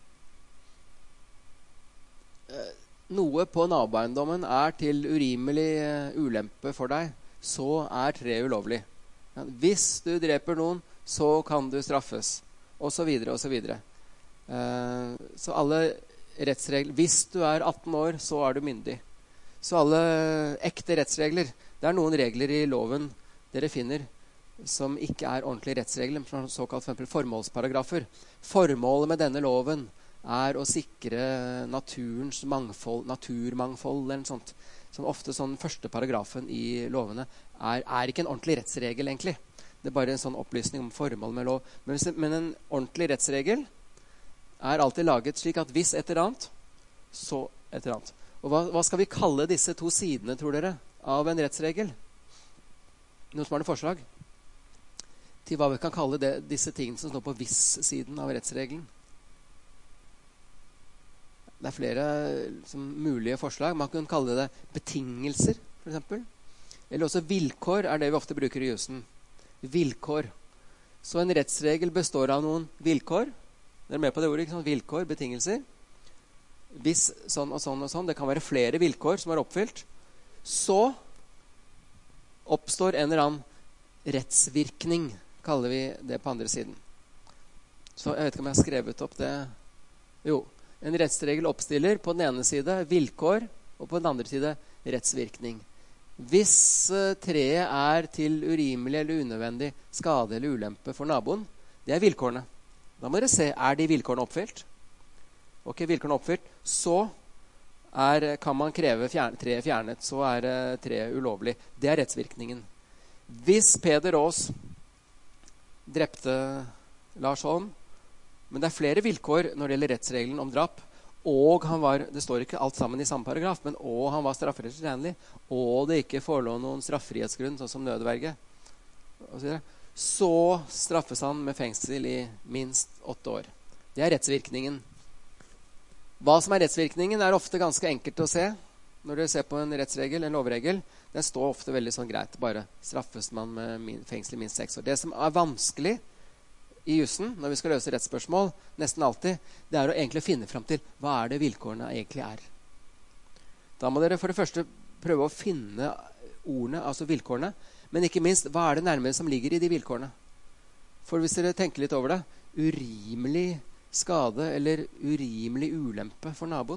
eh, noe på naboeiendommen er til urimelig eh, ulempe for deg, så er tre ulovlig. Ja, hvis du dreper noen, så kan du straffes, og så videre, og så videre. Eh, så alle rettsregler, hvis du er atten år, så er du myndig. Så alle ekte rettsregler, det er noen regler i loven dere finner som ikke er ordentlige rettsregler, såkalt for eksempel formålsparagrafer. Formålet med denne loven er å sikre naturens mangfold, naturmangfold eller noe sånt. Som ofte sånn første paragrafen i lovene er, er ikke en ordentlig rettsregel egentlig. Det er bare en sånn opplysning om formålet med lov. Men, men en ordentlig rettsregel er alltid laget slik at hvis et eller annet, så et eller annet. Og hva, hva skal vi kalle disse to sidene, tror dere, av en rettsregel? Noen som har noen forslag? Til hva vi kan kalle det, disse tingene som står på hvis-siden av rettsregelen. Det er flere liksom, mulige forslag. Man kan kalle det betingelser, for eksempel. Eller også vilkår er det vi ofte bruker i jussen. Vilkår. Så en rettsregel består av noen vilkår. Dere er med på det ordet, ikke sant? Vilkår, betingelser. Hvis sånn og sånn og sånn, det kan være flere vilkår som er oppfylt, så oppstår en eller annen rettsvirkning, kaller vi det på andre siden. Så jeg vet ikke om jeg har skrevet opp det. Jo, en rettsregel oppstiller på den ene side vilkår, og på den andre side rettsvirkning. Hvis uh, treet er til urimelig eller unødvendig skade eller ulempe for naboen, det er vilkårene. Da må dere se, er de vilkårene oppfylt? Ok, vilkårene oppfylt, så er, kan man kreve fjern, treet fjernet, så er uh, treet ulovlig. Det er rettsvirkningen. Hvis Peder Aas drepte Lars Holm, men det er flere vilkår når det gjelder rettsregelen om drap, og han var, det står ikke alt sammen i samme paragraf, men og han var strafferettslig renlig, og det ikke forelå noen straffrihetsgrunn, sånn som nødverge, og så videre, så straffes han med fengsel i minst åtte år. Det er rettsvirkningen. Hva som er rettsvirkningen er ofte ganske enkelt å se. Når du ser på en rettsregel, en lovregel, den står ofte veldig sånn greit. Bare straffes man med fengsel i minst seks år. Det som er vanskelig i jussen, når vi skal løse rettsspørsmål, nesten alltid, det er å egentlig finne frem til hva er det vilkårene egentlig er. Da må dere for det første prøve å finne ordene, altså vilkårene, men ikke minst, hva er det nærmere som ligger i de vilkårene? For hvis dere tenker litt over det, urimelig skade eller urimelig ulempe for naboen.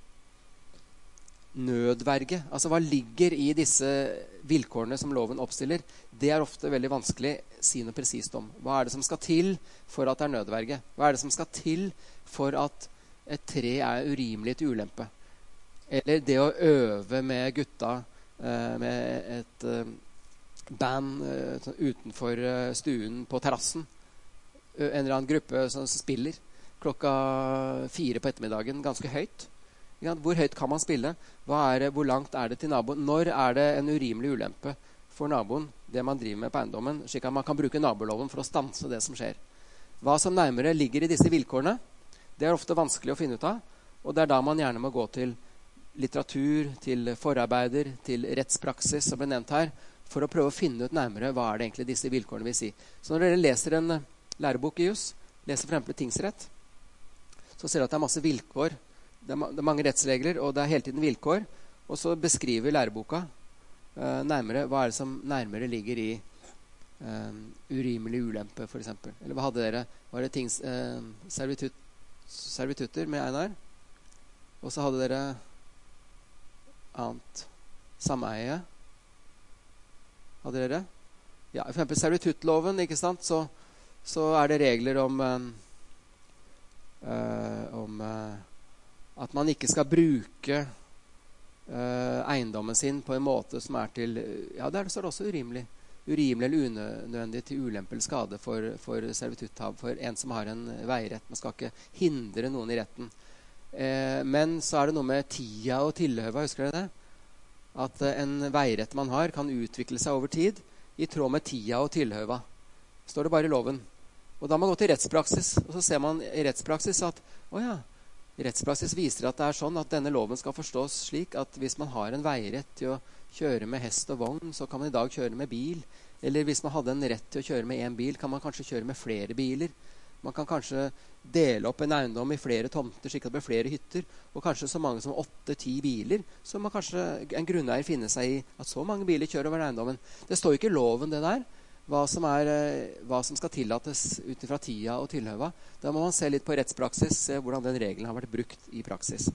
Nødverge, altså hva ligger i disse vilkårene som loven oppstiller, det er ofte veldig vanskelig å si noe presist om. Hva er det som skal til for at det er nødverge? Hva er det som skal til for at et tre er urimelig til ulempe? Eller det å øve med gutta eh, med et eh, band eh, utenfor eh, stuen på terrassen. En eller annen gruppe som spiller klokka fire på ettermiddagen, ganske høyt. Hvor høyt kan man spille? Hva er, hvor langt er det til naboen? Når er det en urimelig ulempe for naboen, det man driver med på eiendommen, slik at man kan bruke naboloven for å stanse det som skjer? Hva som nærmere ligger i disse vilkårene, det er ofte vanskelig å finne ut av, og det er da man gjerne må gå til litteratur, til forarbeider, til rettspraksis, som ble nevnt her, for å prøve å finne ut nærmere hva er det egentlig disse vilkårene vil si. Så når dere leser en lærebok i jus, leser for eksempel tingsrett, så ser dere at det er masse vilkår. Det er, det er mange rettsregler, og det er hele tiden vilkår. Og så beskriver læreboka eh, nærmere hva er det som nærmere ligger i eh, urimelig ulempe, for eksempel. Eller hva hadde dere? Var det tings, eh, servitut, servitutter med Einar? Og så hadde dere annet sameie. Hadde dere? Ja, for eksempel servituttloven, ikke sant? Så, så er det regler om, eh, om eh, at man ikke skal bruke uh, eiendommen sin på en måte som er til, ja, der står det også urimelig. Urimelig eller unødvendig til ulempe eller skade for, for servitutthav, for en som har en veirett. Man skal ikke hindre noen i retten. Uh, men så er det noe med tida og tilhøva, husker dere det? At uh, en veirett man har kan utvikle seg over tid i tråd med tida og tilhøva. Står det bare i loven. Og da må man gå til rettspraksis, og så ser man i rettspraksis at, åja, rettspraksis viser at det er sånn at denne loven skal forstås slik at hvis man har en veirett til å kjøre med hest og vogn, så kan man i dag kjøre med bil. Eller hvis man hadde en rett til å kjøre med en bil, kan man kanskje kjøre med flere biler. Man kan kanskje dele opp en eiendom i flere tomter, slik at det blir flere hytter, og kanskje så mange som åtte-ti biler, så må kanskje en grunneier finne seg i at så mange biler kjører over eiendommen. Det står jo ikke i loven det der, hva som, er, hva som skal tillates ut fra tida og tilhøva. Da må man se litt på rettspraksis, se hvordan den regelen har vært brukt i praksis.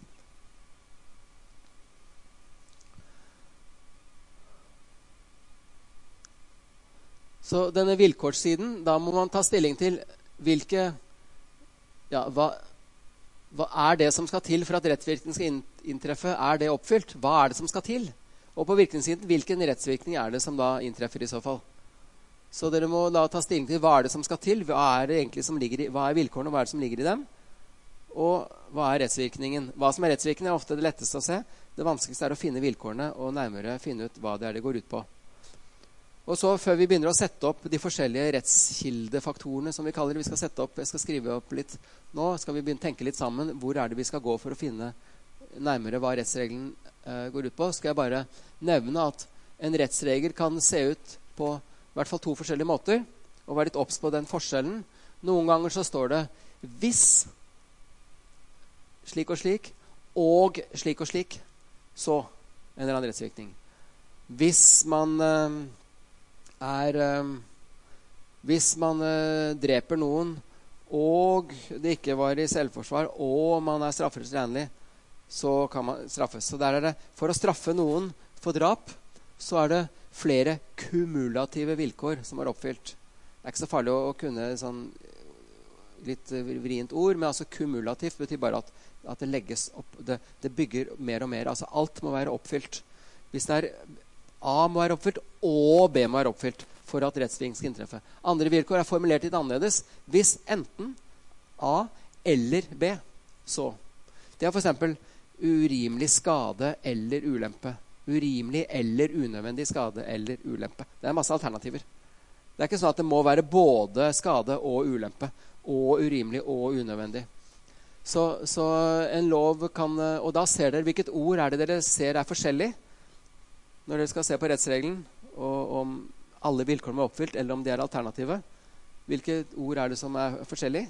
Så denne vilkårssiden, da må man ta stilling til hvilke, ja, hva, hva er det som skal til for at rettsvirkningen skal inntreffe? Er det oppfylt? Hva er det som skal til? Og på virkningssiden, hvilken rettsvirkning er det som da inntreffer i så fall? Så dere må da ta stilling til hva er det som skal til, hva er det egentlig som ligger i, hva er vilkårene, hva er det som ligger i dem, og hva er rettsvirkningen. Hva som er rettsvirkningen er ofte det letteste å se. Det vanskeligste er å finne vilkårene og nærmere finne ut hva det er det går ut på. Og så før vi begynner å sette opp de forskjellige rettskildefaktorene som vi kaller det, vi skal sette opp, jeg skal skrive opp litt, nå skal vi begynne å tenke litt sammen, hvor er det vi skal gå for å finne nærmere hva rettsregelen uh, går ut på. Skal jeg bare nevne at en rettsregel kan se ut på i hvert fall to forskjellige måter, og være litt obs på den forskjellen. Noen ganger så står det hvis slik og slik, og slik og slik, så en eller annen rettsvirkning. Hvis man uh, er uh, hvis man uh, dreper noen, og det ikke var i selvforsvar, og man er strafferettslig renlig, så kan man straffes. Så der er det, for å straffe noen for drap, så er det flere kumulative vilkår som er oppfylt. Det er ikke så farlig å, å kunne sånn litt vrient ord, men altså kumulativt betyr bare at, at det legges opp, det, det bygger mer og mer. Altså alt må være oppfylt. Hvis det er A må være oppfylt, og B må være oppfylt for at rettstving skal inntreffe. Andre vilkår er formulert litt annerledes. Hvis enten A eller B, så. Det er for eksempel urimelig skade eller ulempe. Urimelig eller unødvendig skade eller ulempe. Det er masse alternativer. Det er ikke sånn at det må være både skade og ulempe, og urimelig og unødvendig. Så, så en lov kan, og da ser dere hvilket ord er det dere ser er forskjellig, når dere skal se på rettsregelen, og om alle vilkårene er oppfylt, eller om de er alternative. Hvilket ord er det som er forskjellig?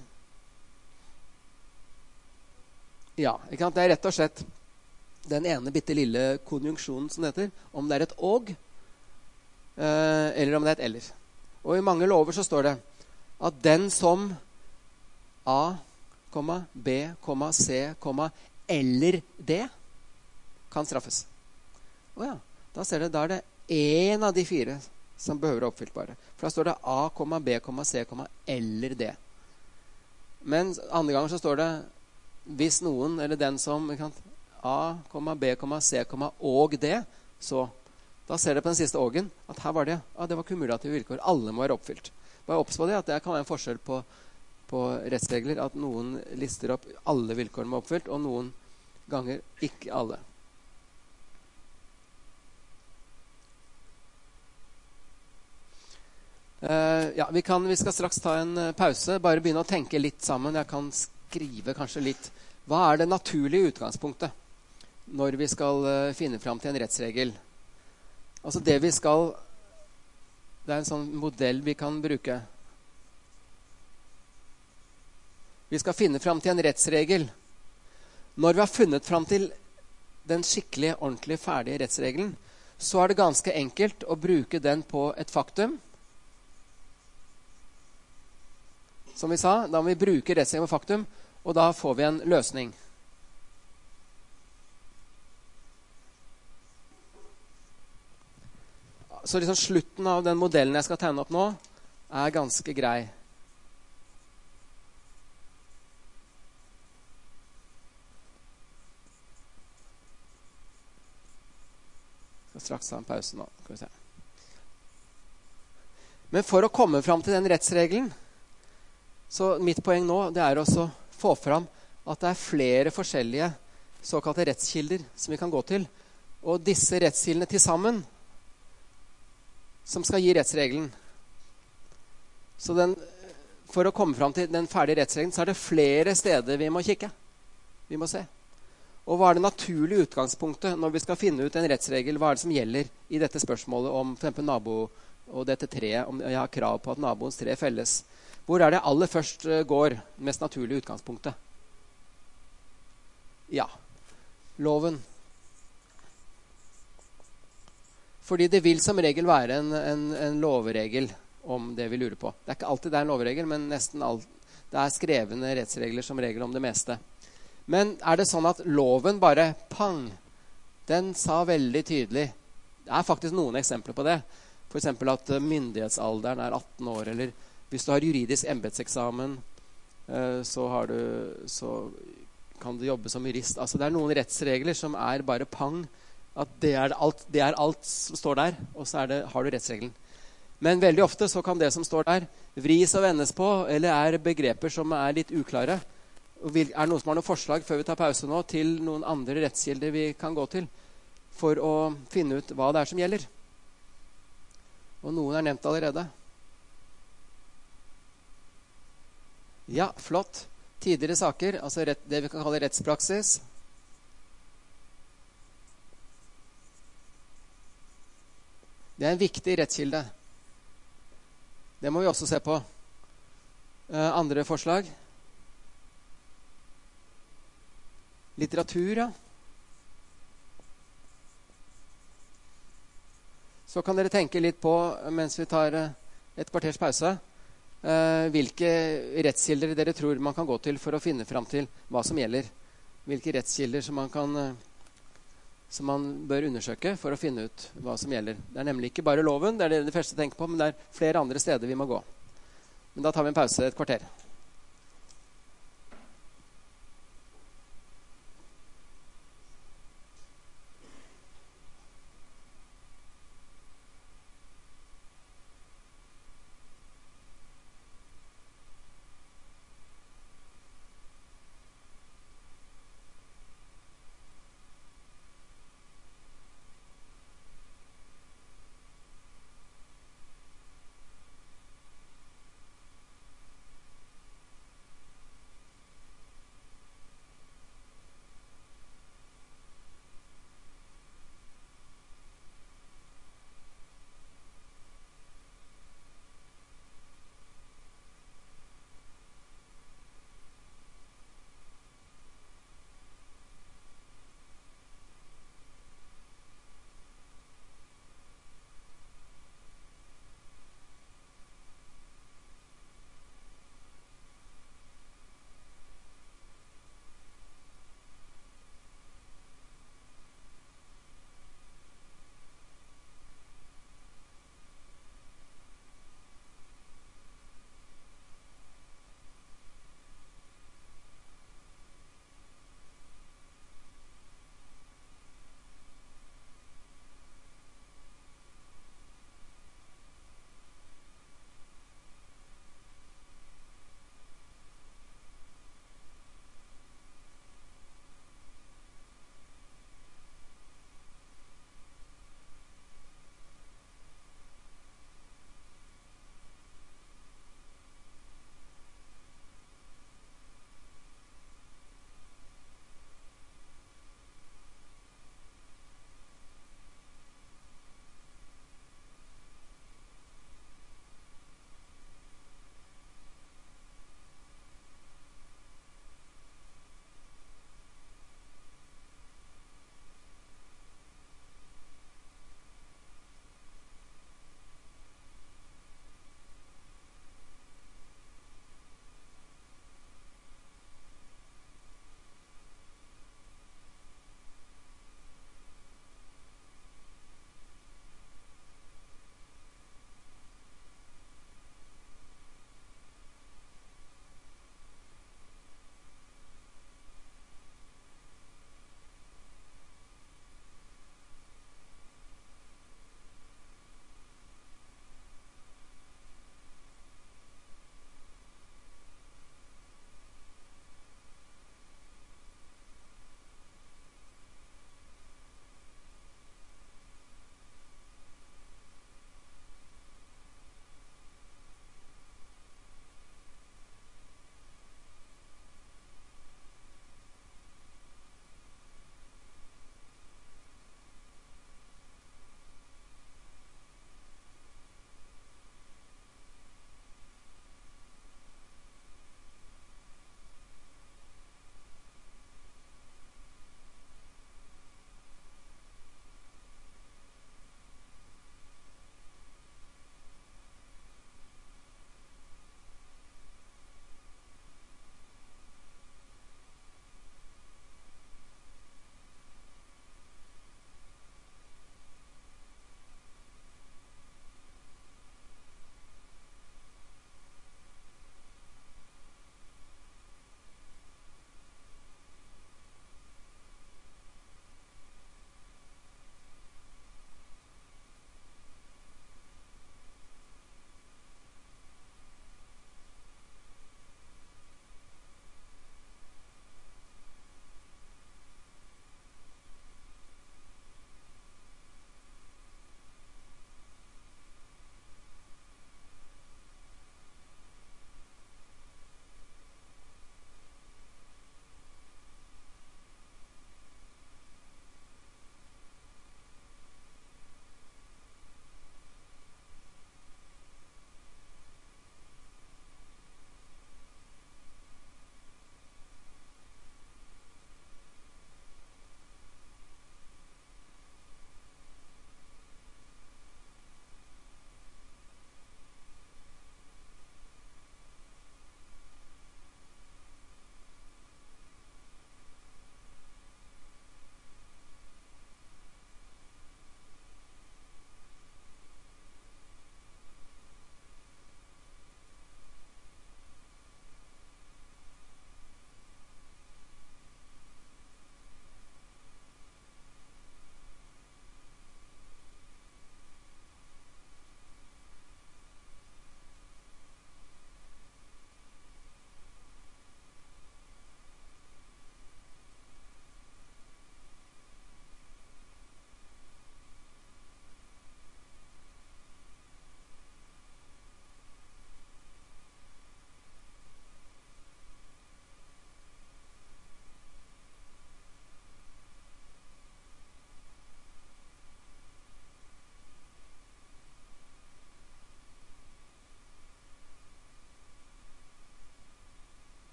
Ja, ikke sant? Det er rett og slett den ene bitte lille konjunksjonen som det heter, om det er et og, eh, eller om det er et eller. Og i mange lover så står det at den som A, B, C, eller D kan straffes. Åja, da ser dere, da er det en av de fire som behøver å oppfylt bare. For da står det A, B, C, eller D. Men andre ganger så står det hvis noen, eller den som A, B, C, og D, så da ser dere på den siste ågen at her var det, ja, det var kumulative vilkår. Alle må være oppfylt. Bare obs på det, at det kan være en forskjell på, på rettsregler, at noen lister opp alle vilkårene må være oppfylt, og noen ganger ikke alle. Uh, ja, vi, kan, vi skal straks ta en uh, pause, bare begynne å tenke litt sammen. Jeg kan skrive kanskje litt. Hva er det naturlige utgangspunktet når vi skal uh, finne fram til en rettsregel? Altså det vi skal, det er en sånn modell vi kan bruke. Vi skal finne fram til en rettsregel. Når vi har funnet fram til den skikkelige, ordentlige, ferdige rettsregelen, så er det ganske enkelt å bruke den på et faktum. Som vi sa, da må vi bruke rettsregelen på faktum, og da får vi en løsning. Så liksom slutten av den modellen jeg skal tegne opp nå, er ganske grei. Jeg skal straks ha en pause nå. Skal vi se. Men for å komme fram til den rettsregelen, så mitt poeng nå, det er også å få fram at det er flere forskjellige såkalte rettskilder som vi kan gå til. Og disse rettskildene til sammen, som skal gi rettsregelen. Så den, for å komme fram til den ferdige rettsregelen, så er det flere steder vi må kikke. Vi må se. Og hva er det naturlige utgangspunktet når vi skal finne ut en rettsregel? Hva er det som gjelder i dette spørsmålet om for eksempel nabo og dette treet, om jeg har krav på at naboens tre felles? Hvor er det aller først går mest naturlige utgangspunktet? Ja, loven. Fordi det vil som regel være en, en, en lovregel om det vi lurer på. Det er ikke alltid det er en lovregel, men nesten alt. Det er skrevne rettsregler som regel om det meste. Men er det sånn at loven bare pang, den sa veldig tydelig. Det er faktisk noen eksempler på det. For eksempel at myndighetsalderen er atten år, eller hvis du har juridisk embedseksamen, så, har du, så kan du jobbe som jurist. Altså det er noen rettsregler som er bare pang, at det er alt, det er alt som står der, og så er det, har du rettsregelen. Men veldig ofte så kan det som står der vris og vendes på, eller er begreper som er litt uklare. Og vil, er det noen som har noen forslag før vi tar pause nå, til noen andre rettskilder vi kan gå til, for å finne ut hva det er som gjelder? Og noen er nevnt allerede. Ja, flott. Tidligere saker, altså rett, det vi kan kalle rettspraksis. Det er en viktig rettskilde. Det må vi også se på. Uh, andre forslag? Litteratur, ja. Så kan dere tenke litt på, mens vi tar et kvarters pause, uh, hvilke rettskilder dere tror man kan gå til for å finne fram til hva som gjelder. Hvilke rettskilder som man kan uh, som man bør undersøke for å finne ut hva som gjelder. Det er nemlig ikke bare loven, det er det de fleste tenker på, men det er flere andre steder vi må gå. Men da tar vi en pause et kvarter.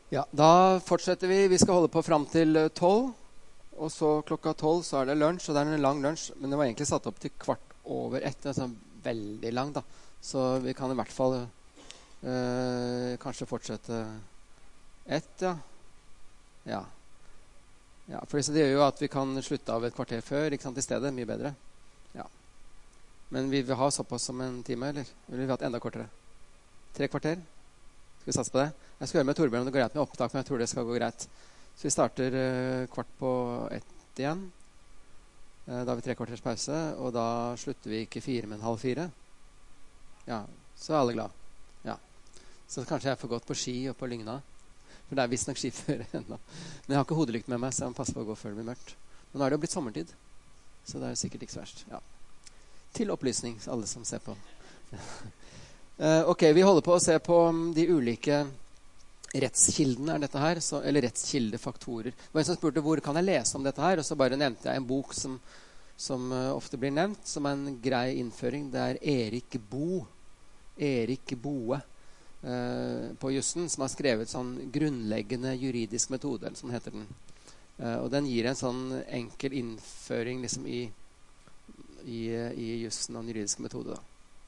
Ja, da fortsetter vi. Vi skal holde på frem til tolv. Og så klokka tolv så er det lunsj, og det er en lang lunsj. Men det var egentlig satt opp til kvart over ett. Altså veldig lang, da. Så vi kan i hvert fall øh, kanskje fortsette ett, ja. Ja. Ja, for det gjør jo at vi kan slutte av et kvarter før, ikke sant, i stedet. Mye bedre. Ja. Men vi vil ha såpass som en time, eller? Eller vil vi ha et enda kortere? Tre kvarter? Skal vi satse på det? Jeg skal høre med Torbjørn om det går greit med opptak, men jeg tror det skal gå greit. Så vi starter uh, kvart på ett igjen. Uh, da har vi tre kvarters pause, og da slutter vi ikke fire, men halv fire. Ja, så er alle glad. Ja. Så kanskje jeg får gått på ski og på Lygna. For det er visst nok skiføre enda. Men jeg har ikke hodelykt med meg, så jeg må passe på å gå før det blir mørkt. Men nå er det jo blitt sommertid, så det er sikkert ikke så verst. Ja. Til opplysning, alle som ser på. uh, ok, vi holder på å se på um, de ulike rettskildene er dette her, så, eller rettskildefaktorer. Det var en som spurte hvor kan jeg lese om dette her, og så bare nevnte jeg en bok som, som uh, ofte blir nevnt, som er en grei innføring. Det er Erik Boe, Erik Boe uh, på jussen, som har skrevet sånn grunnleggende juridisk metode, eller sånn heter den. Uh, og den gir en sånn enkel innføring liksom i, i, i jussen og den juridiske metode, da.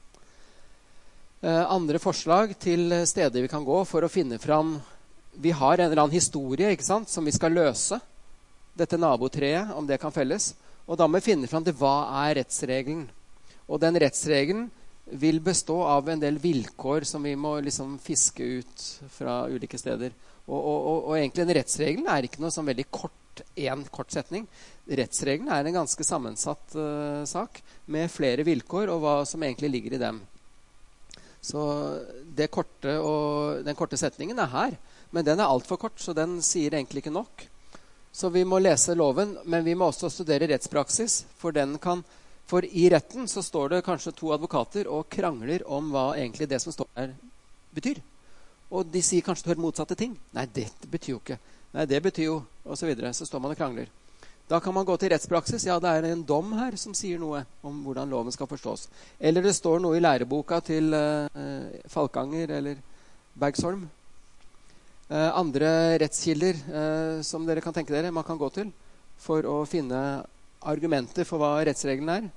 Uh, andre forslag til steder vi kan gå for å finne fram. Vi har en eller annen historie, ikke sant, som vi skal løse. Dette nabotreet, om det kan felles. Og da må vi finne fram til hva er rettsregelen. Og den rettsregelen vil bestå av en del vilkår som vi må liksom fiske ut fra ulike steder. Og, og, og, og egentlig en rettsregel er ikke noe sånn veldig kort, en kort setning. Rettsregelen er en ganske sammensatt uh, sak med flere vilkår og hva som egentlig ligger i dem. Så det korte og, den korte setningen er her, men den er alt for kort, så den sier egentlig ikke nok. Så vi må lese loven, men vi må også studere rettspraksis, for, den kan, for i retten så står det kanskje to advokater og krangler om hva egentlig det som står der betyr. Og de sier kanskje to helt motsatte ting. Nei, det betyr jo ikke. Nei, det betyr jo, og så videre. Så står man og krangler. Da kan man gå til rettspraksis. Ja, det er en dom her som sier noe om hvordan loven skal forstås. Eller det står noe i læreboka til uh, Falkanger eller Bergsholm. Uh, andre rettskilder uh, som dere kan tenke dere man kan gå til for å finne argumenter for hva rettsregelen er.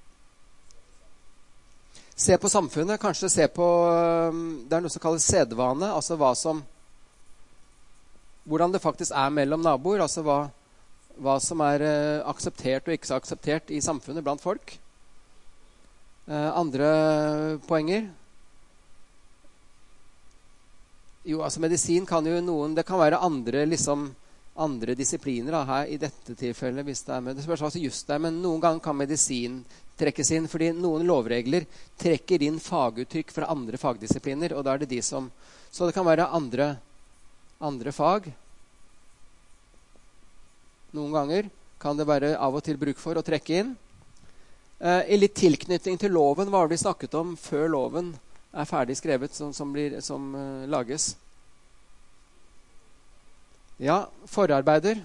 Se på samfunnet. Kanskje se på uh, det er noe som kalles sedvane. Altså hva som hvordan det faktisk er mellom naboer. Altså hva hva som er uh, akseptert og ikke så akseptert i samfunnet blant folk. Uh, andre poenger. Jo, altså medisin kan jo noen, det kan være andre, liksom, andre disipliner da, her i dette tilfellet, hvis det er med, det spørs hva som just er, men noen ganger kan medisin trekkes inn, fordi noen lovregler trekker inn faguttrykk fra andre fagdisipliner, og da er det de som, så det kan være andre, andre fag. Noen ganger kan det være av og til bruk for å trekke inn. Eh, I litt tilknytning til loven, hva har vi snakket om før loven er ferdig skrevet, som, som, blir, som uh, lages? Ja, forarbeider.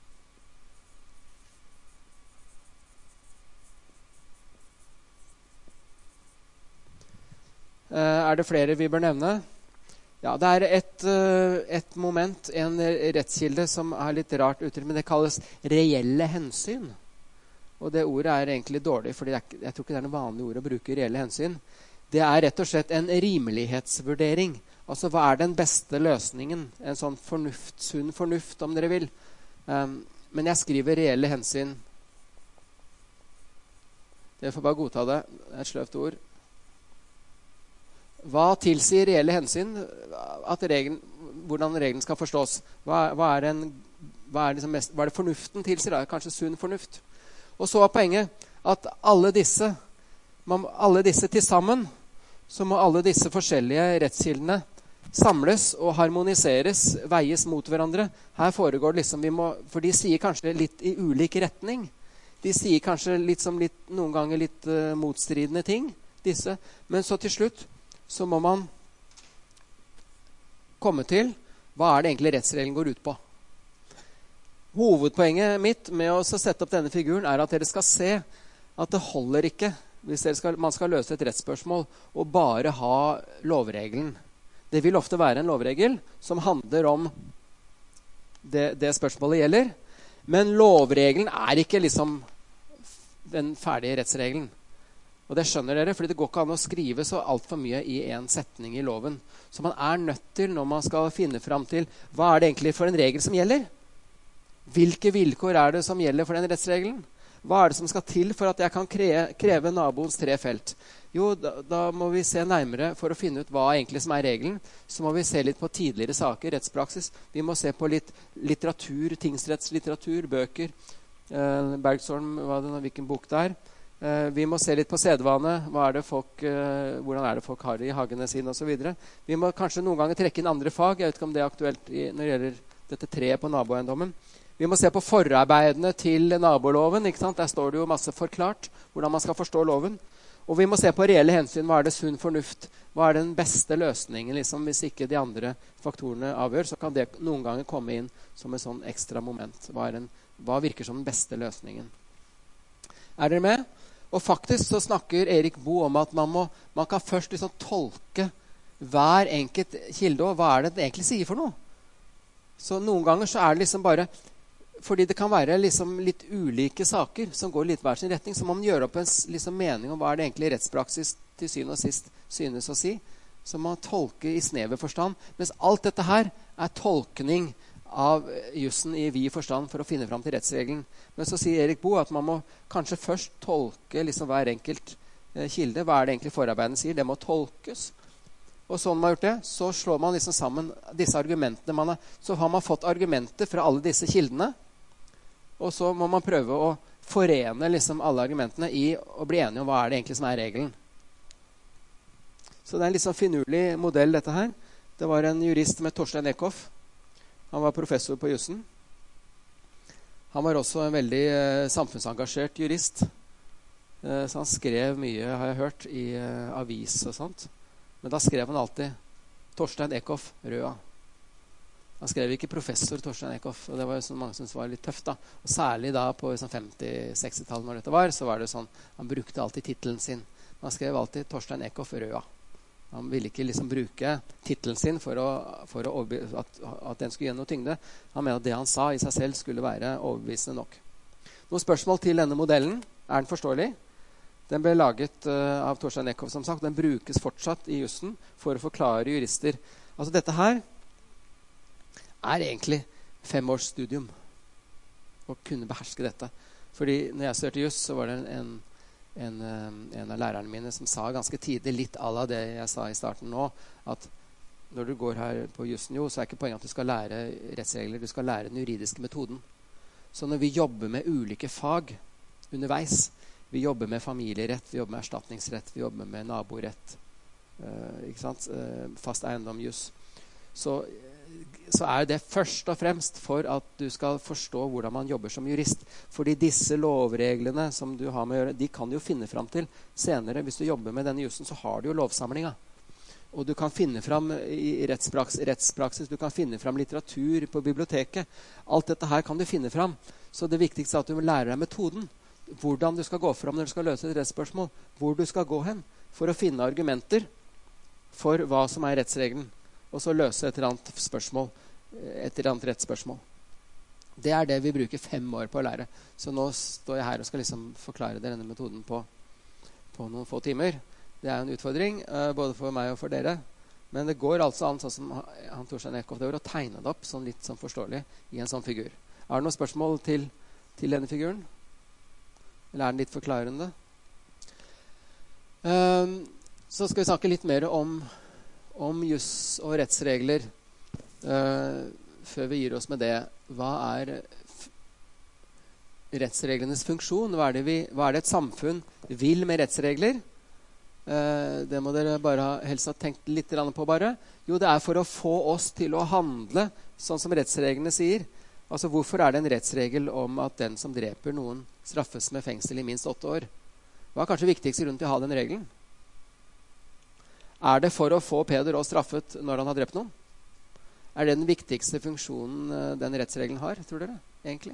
Eh, er det flere vi bør nevne? Ja, det er et, et moment, en rettskilde som er litt rart uttrykt, men det kalles reelle hensyn. Og det ordet er egentlig dårlig, for jeg tror ikke det er noe vanlig ord å bruke reelle hensyn. Det er rett og slett en rimelighetsvurdering. Altså, hva er den beste løsningen? En sånn fornuft, sunn fornuft, om dere vil. Um, men jeg skriver reelle hensyn. Dere får bare godta det. Det er et sløvt ord. Hva tilsier reelle hensyn? At reglen, hvordan regelen skal forstås? Hva, hva, er, en, hva, er, liksom mest, hva er det fornuften tilsier? Da? Kanskje sunn fornuft. Og så er poenget at alle disse, alle disse til sammen, så må alle disse forskjellige rettskildene samles og harmoniseres, veies mot hverandre. Her foregår liksom, vi må, for de sier kanskje litt i ulik retning. De sier kanskje litt som litt, noen ganger litt uh, motstridende ting, disse. Men så til slutt så må man komme til hva er det egentlig rettsregelen går ut på. Hovedpoenget mitt med å sette opp denne figuren er at dere skal se at det holder ikke hvis dere skal, man skal løse et rettsspørsmål og bare ha lovregelen. Det vil ofte være en lovregel som handler om det, det spørsmålet gjelder. Men lovregelen er ikke liksom den ferdige rettsregelen. Og det skjønner dere, fordi det går ikke an å skrive så alt for mye i en setning i loven. Så man er nødt til, når man skal finne frem til, hva er det egentlig for en regel som gjelder? Hvilke vilkår er det som gjelder for den rettsregelen? Hva er det som skal til for at jeg kan kreve, kreve naboens tre felt? Jo, da, da må vi se nærmere for å finne ut hva egentlig som er regelen. Så må vi se litt på tidligere saker, rettspraksis. Vi må se på litt litteratur, tingsrettslitteratur, bøker. Eh, Bergsholm, hva er det, hvilken bok det er? Eh, vi må se litt på sedvane. Hva er det folk, eh, hvordan er det folk har det i hagene sine og så videre. Vi må kanskje noen ganger trekke inn andre fag. Jeg vet ikke om det er aktuelt i, når det gjelder dette treet på naboeiendommen. Vi må se på forarbeidene til naboloven. Ikke sant? Der står det jo masse forklart hvordan man skal forstå loven. Og vi må se på reelle hensyn. Hva er det sunn fornuft? Hva er den beste løsningen? Liksom, hvis ikke de andre faktorene avgjør, så kan det noen ganger komme inn som en sånn ekstra moment. Hva, er en, hva virker som den beste løsningen? Er dere med? Og faktisk så snakker Erik Boe om at man, må, man kan først liksom tolke hver enkelt kilde, og hva er det den egentlig sier for noe? Så noen ganger så er det liksom bare, fordi det kan være liksom litt ulike saker som går litt hver sin retning, så må man gjøre opp en liksom mening om hva er det egentlig rettspraksis til syvende og sist synes å si. Så man tolker i snever forstand, mens alt dette her er tolkning av jussen i vid forstand for å finne fram til rettsregelen. Men så sier Erik Boe at man må kanskje først tolke liksom hver enkelt eh, kilde. Hva er det egentlig forarbeidene sier? Det må tolkes. Og sånn man har gjort det, så slår man liksom sammen disse argumentene. Man har, så har man fått argumenter fra alle disse kildene, og så må man prøve å forene liksom alle argumentene i å bli enige om hva er det egentlig som er regelen. Så det er en litt sånn finurlig modell dette her. Det var en jurist med Torstein Eckhoff. Han var professor på jussen. Han var også en veldig eh, samfunnsengasjert jurist. Eh, så han skrev mye, har jeg hørt, i eh, avis og sånt. Men da skrev han alltid Torstein Eckhoff, Røa. Han skrev ikke professor Torstein Eckhoff, og det var jo sånn mange som var litt tøft da. Og særlig da på sånn femti-seksti-tallet når dette var, så var det sånn, han brukte alltid titelen sin. Han skrev alltid Torstein Eckhoff, Røa. Han ville ikke liksom bruke titelen sin for, å, for å at, at den skulle gi noe tyngde. Han mener at det han sa i seg selv skulle være overbevisende nok. Noen spørsmål til denne modellen. Er den forståelig? Den ble laget uh, av Torstein Eckhoff, som sagt. Den brukes fortsatt i jussen for å forklare jurister. Altså dette her er egentlig fem års studium å kunne beherske dette. Fordi når jeg studerte juss, så var det en, en, en av lærerne mine som sa ganske tidlig litt à la det jeg sa i starten nå, at når du går her på jussen, jo, så er ikke poenget at du skal lære rettsregler, du skal lære den juridiske metoden. Så når vi jobber med ulike fag underveis, vi jobber med familierett, vi jobber med erstatningsrett, vi jobber med naborett, uh, ikke sant? Uh, fast eiendom, juss, så så er det først og fremst for at du skal forstå hvordan man jobber som jurist. Fordi disse lovreglene som du har med å gjøre, de kan du jo finne frem til senere. Hvis du jobber med denne jussen, så har du jo lovsamlinga. Og du kan finne frem i rettspraksis, rettspraksis, du kan finne frem litteratur på biblioteket. Alt dette her kan du finne frem. Så det viktigste er at du må lære deg metoden. Hvordan du skal gå frem når du skal løse et rettsspørsmål. Hvor du skal gå hen for å finne argumenter for hva som er rettsregelen. Og så løse et eller annet spørsmål, et eller annet rettsspørsmål. Det er det vi bruker fem år på å lære. Så nå står jeg her og skal liksom forklare denne metoden på, på noen få timer. Det er en utfordring, uh, både for meg og for dere. Men det går altså an, sånn som han Torstein Eckhoff, det var å tegne det opp sånn litt sånn forståelig i en sånn figur. Er det noen spørsmål til, til denne figuren? Eller er den litt forklarende? Um, så skal vi snakke litt mer om om juss og rettsregler uh, før vi gir oss med det. Hva er f- rettsreglenes funksjon? Hva er, det vi, hva er det et samfunn vil med rettsregler? Uh, det må dere bare helst ha tenkt litt på bare. Jo, det er for å få oss til å handle sånn som rettsreglene sier. Altså, hvorfor er det en rettsregel om at den som dreper noen straffes med fengsel i minst åtte år? Hva er kanskje viktigst rundt til å ha den regelen? Er det for å få Peder også straffet når han har drept noen? Er det den viktigste funksjonen den rettsregelen har, tror dere, egentlig?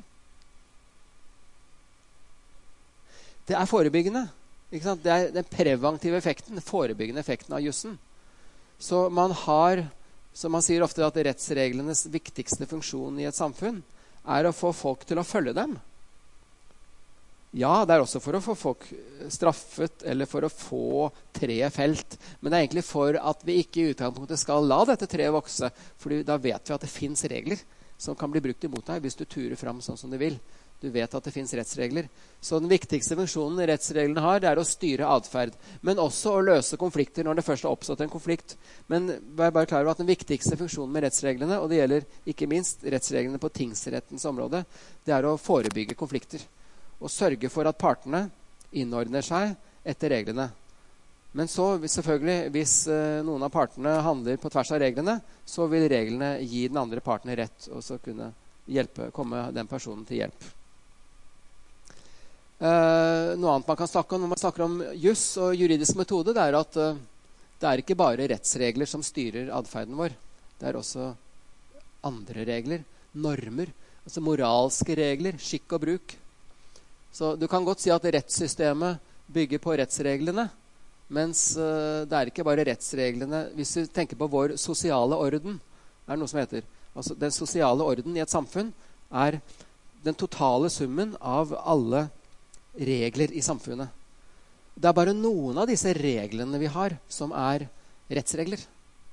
Det er forebyggende. Ikke sant? Det er den preventive effekten, den forebyggende effekten av jussen. Så man har, som man sier ofte, at rettsreglenes viktigste funksjon i et samfunn er å få folk til å følge dem. Ja, det er også for å få folk straffet, eller for å få treet felt. Men det er egentlig for at vi ikke i utgangspunktet skal la dette treet vokse. For da vet vi at det finnes regler som kan bli brukt imot deg hvis du turer fram sånn som du vil. Du vet at det finnes rettsregler. Så den viktigste funksjonen rettsreglene har, det er å styre adferd. Men også å løse konflikter når det først har oppstått en konflikt. Men vær bare klar over at den viktigste funksjonen med rettsreglene, og det gjelder ikke minst rettsreglene på tingsrettens område, det er å forebygge konflikter. Og sørge for at partene innordner seg etter reglene. Men så, selvfølgelig, hvis eh, noen av partene handler på tvers av reglene, så vil reglene gi den andre parten rett, og så kunne hjelpe, komme den personen til hjelp. Eh, noe annet man kan snakke om når man snakker om juss og juridisk metode, det er at eh, det er ikke bare rettsregler som styrer adferden vår. Det er også andre regler, normer, altså moralske regler, skikk og bruk. Så du kan godt si at rettssystemet bygger på rettsreglene, mens uh, det er ikke bare rettsreglene. Hvis du tenker på vår sosiale orden, er det noe som heter. Altså, den sosiale orden i et samfunn er den totale summen av alle regler i samfunnet. Det er bare noen av disse reglene vi har som er rettsregler.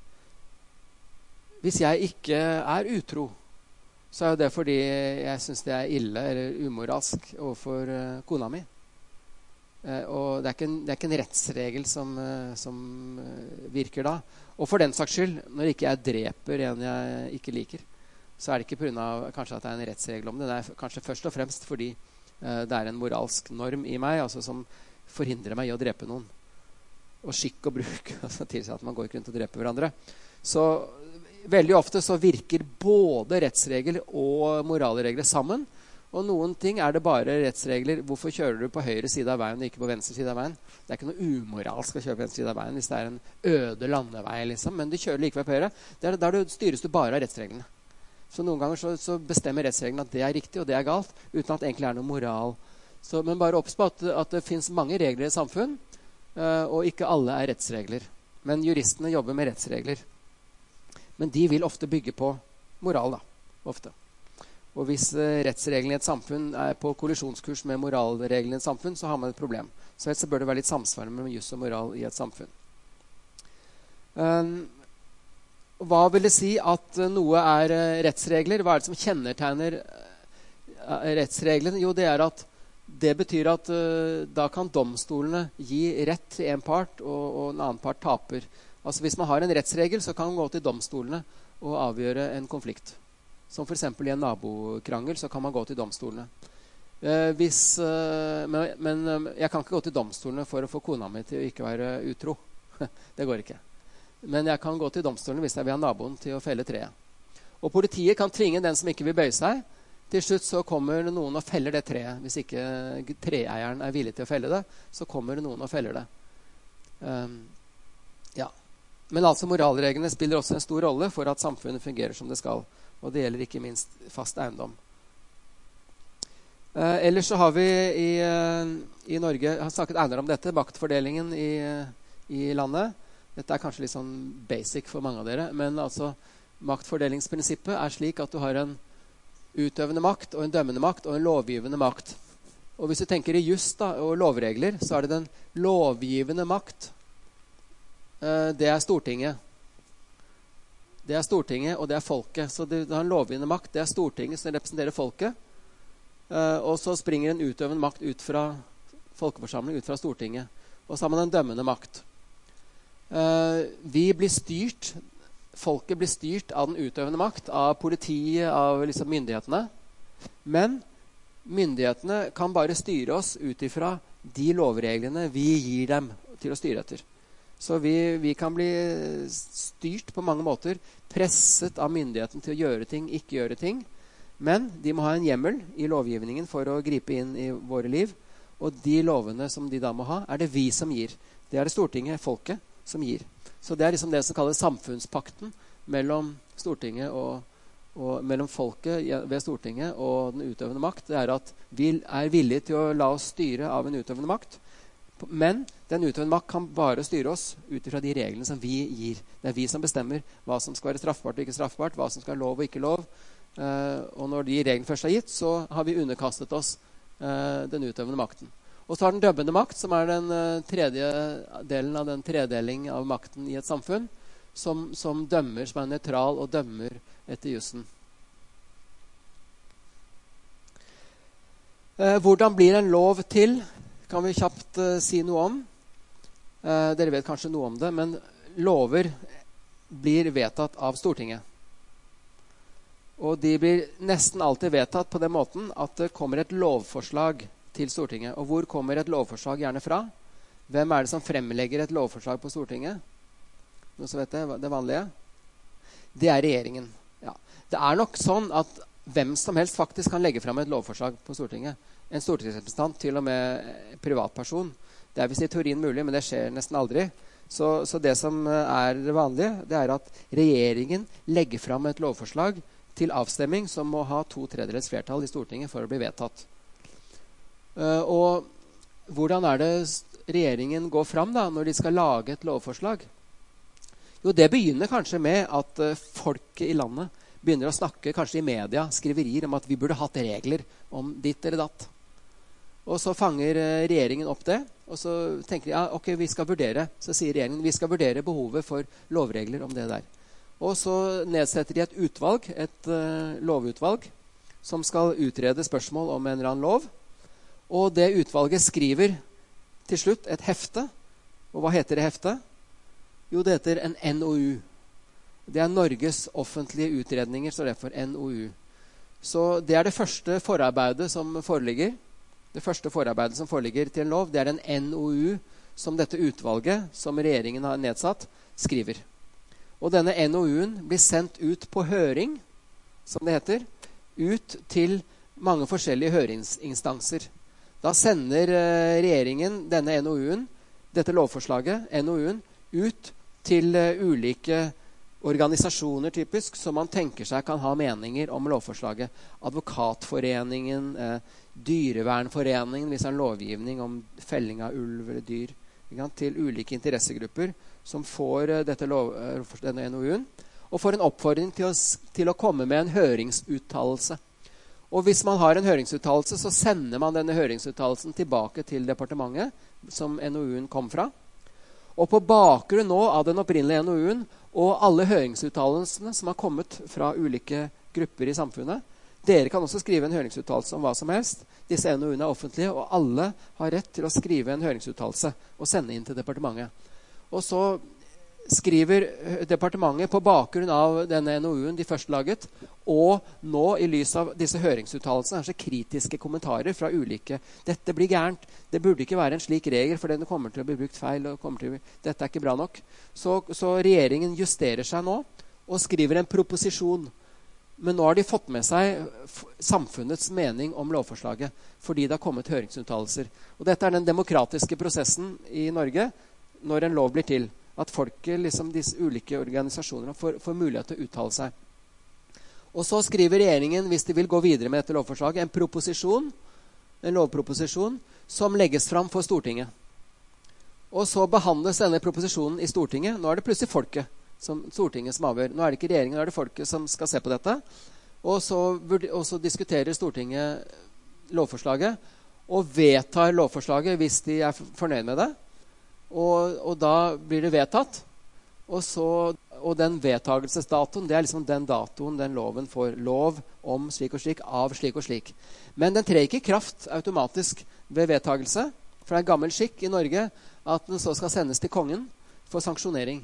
Hvis jeg ikke er utro, så er jo det fordi jeg synes det er ille eller umoralsk overfor uh, kona mi. Uh, og det er, en, det er ikke en rettsregel som, uh, som uh, virker da. Og for den saks skyld, når ikke jeg dreper en jeg ikke liker, så er det ikke på grunn av kanskje at det er en rettsregel om det. Det er kanskje først og fremst fordi uh, det er en moralsk norm i meg, altså som forhindrer meg i å drepe noen. Og skikk og bruk altså, tilsier at man går ikke rundt og dreper hverandre. Så veldig ofte så virker både rettsregler og moralregler sammen. Og noen ting er det bare rettsregler. Hvorfor kjører du på høyre side av veien og ikke på venstre side av veien? Det er ikke noe umoralsk å kjøre på venstre side av veien hvis det er en øde landevei, liksom. Men du kjører likevel på høyre. Der, der du styres du bare av rettsreglene. Så noen ganger så, så bestemmer rettsreglene at det er riktig og det er galt, uten at det egentlig er noe moral. Så, men bare obs på at, at det finnes mange regler i samfunn, uh, og ikke alle er rettsregler. Men juristene jobber med rettsregler. Men de vil ofte bygge på moral, da. Ofte. Og hvis uh, rettsreglene i et samfunn er på kollisjonskurs med moralreglene i et samfunn, så har man et problem. Så helst så bør det være litt samsvar med juss og moral i et samfunn. Um, hva vil det si at uh, noe er uh, rettsregler? Hva er det som kjennetegner uh, rettsreglene? Jo, det er at det betyr at uh, da kan domstolene gi rett til en part, og, og en annen part taper. Altså hvis man har en rettsregel, så kan man gå til domstolene og avgjøre en konflikt. Som for eksempel i en nabokrangel, så kan man gå til domstolene. Eh, hvis, eh, men men eh, jeg kan ikke gå til domstolene for å få kona mi til å ikke være utro. Det går ikke. Men jeg kan gå til domstolene hvis jeg vil ha naboen til å felle treet. Og politiet kan tvinge den som ikke vil bøye seg. Til slutt så kommer noen og feller det treet. Hvis ikke treeieren er villig til å felle det, så kommer noen og feller det. Um, ja. Men altså moralreglene spiller også en stor rolle for at samfunnet fungerer som det skal. Og det gjelder ikke minst fast eiendom. Eh, ellers så har vi i, eh, i Norge, jeg har snakket eiendom om dette, maktfordelingen i, i landet. Dette er kanskje litt sånn basic for mange av dere, men altså maktfordelingsprinsippet er slik at du har en utøvende makt og en dømmende makt og en lovgivende makt. Og hvis du tenker i juss da, og lovregler, så er det den lovgivende makt. Det er Stortinget. Det er Stortinget, og det er folket. Så det har en lovgivende makt. Det er Stortinget som representerer folket. Og så springer en utøvende makt ut fra folkeforsamling, ut fra Stortinget. Og så har man en dømmende makt. Vi blir styrt, folket blir styrt av den utøvende makt, av politiet, av liksom myndighetene. Men myndighetene kan bare styre oss ut ifra de lovreglene vi gir dem til å styre etter. Så vi, vi kan bli styrt på mange måter, presset av myndigheten til å gjøre ting, ikke gjøre ting. Men de må ha en hjemmel i lovgivningen for å gripe inn i våre liv. Og de lovene som de da må ha, er det vi som gir. Det er det Stortinget, folket, som gir. Så det er liksom det som kalles samfunnspakten mellom Stortinget og, og mellom folket ved Stortinget og den utøvende makt. Det er at vi er villige til å la oss styre av en utøvende makt Men den utøvende makt kan bare styre oss ut fra de reglene som vi gir. Det er vi som bestemmer hva som skal være straffbart og ikke straffbart, hva som skal være lov og ikke lov. Uh, og når de reglene først er gitt, så har vi underkastet oss uh, den utøvende makten. Og så har den dømmende makt, som er den uh, tredje delen av den tredeling av makten i et samfunn, som, som dømmer, som er nøytral og dømmer etter jussen. Uh, hvordan blir en lov til? Kan vi kjapt uh, si noe om. Uh, dere vet kanskje noe om det, men lover blir vedtatt av Stortinget. Og de blir nesten alltid vedtatt på den måten at det kommer et lovforslag til Stortinget. Og hvor kommer et lovforslag gjerne fra? Hvem er det som fremlegger et lovforslag på Stortinget? Noen som vet det? Det vanlige? Det er regjeringen. Ja. Det er nok sånn at hvem som helst faktisk kan legge frem et lovforslag på Stortinget. En stortingsrepresentant, til og med privatperson. Det er visst i teorien mulig, men det skjer nesten aldri. Så, så det som er det vanlige, det er at regjeringen legger frem et lovforslag til avstemming som må ha to tredjedels flertall i Stortinget for å bli vedtatt. Uh, og hvordan er det regjeringen går fram da, når de skal lage et lovforslag? Jo, det begynner kanskje med at uh, folket i landet begynner å snakke, kanskje i media, skriverier om at vi burde hatt regler om ditt eller datt. Og så fanger uh, regjeringen opp det, og så tenker de, ja, ok, vi skal vurdere, så sier regjeringen, vi skal vurdere behovet for lovregler om det der. Og så nedsetter de et utvalg, et uh, lovutvalg, som skal utrede spørsmål om en eller annen lov. Og det utvalget skriver til slutt et hefte. Og hva heter det hefte? Jo, det heter en N O U. Det er Norges offentlige utredninger, så det er for N O U. Så det er det første forarbeidet som foreligger. Det første forarbeidet som foreligger til en lov, det er en N O U som dette utvalget, som regjeringen har nedsatt, skriver. Og denne N O U-en blir sendt ut på høring, som det heter, ut til mange forskjellige høringsinstanser. Da sender uh, regjeringen denne N O U-en, dette lovforslaget, N O U-en, ut til uh, ulike organisasjoner typisk, som man tenker seg kan ha meninger om lovforslaget. Advokatforeningen, uh, Dyrevernforeningen, hvis det er en lovgivning om felling av ulv eller dyr, til ulike interessegrupper som får uh, dette lov, uh, denne N O U-en, og får en oppfordring til å, til å komme med en høringsuttalelse. Og hvis man har en høringsuttalelse, så sender man denne høringsuttalelsen tilbake til departementet, som N O U-en kom fra. Og på bakgrunn nå av den opprinnelige N O U-en, og alle høringsuttalelsene som har kommet fra ulike grupper i samfunnet, dere kan også skrive en høringsuttalelse om hva som helst. Disse N O U-ene er offentlige, og alle har rett til å skrive en høringsuttalelse og sende inn til departementet. Og så skriver departementet på bakgrunn av denne N O U-en de først laget, og nå i lys av disse høringsuttalelsene er så kritiske kommentarer fra ulike. Dette blir gærent, det burde ikke være en slik regel, for den kommer til å bli brukt feil, og kommer til å, dette er ikke bra nok. Så, så regjeringen justerer seg nå, og skriver en proposisjon. Men nå har de fått med seg samfunnets mening om lovforslaget, fordi det har kommet høringsuttalelser. Og dette er den demokratiske prosessen i Norge, når en lov blir til. At folket, liksom disse ulike organisasjonene, får, får mulighet til å uttale seg. Og så skriver regjeringen, hvis de vil gå videre med dette lovforslaget, en proposisjon, en lovproposisjon, som legges fram for Stortinget. Og så behandles denne proposisjonen i Stortinget. Nå er det plutselig folket, som, Stortinget som avgjør. Nå er det ikke regjeringen, nå er det folket som skal se på dette. Og så, og så diskuterer Stortinget lovforslaget, og vedtar lovforslaget hvis de er fornøyd med det. Og, og da blir det vedtatt, og, så, og den vedtagelsesdatoen, det er liksom den datoen den loven får lov om slik og slik, av slik og slik. Men den trer ikke i kraft automatisk ved vedtagelse, for det er gammel skikk i Norge at den så skal sendes til kongen for sanksjonering.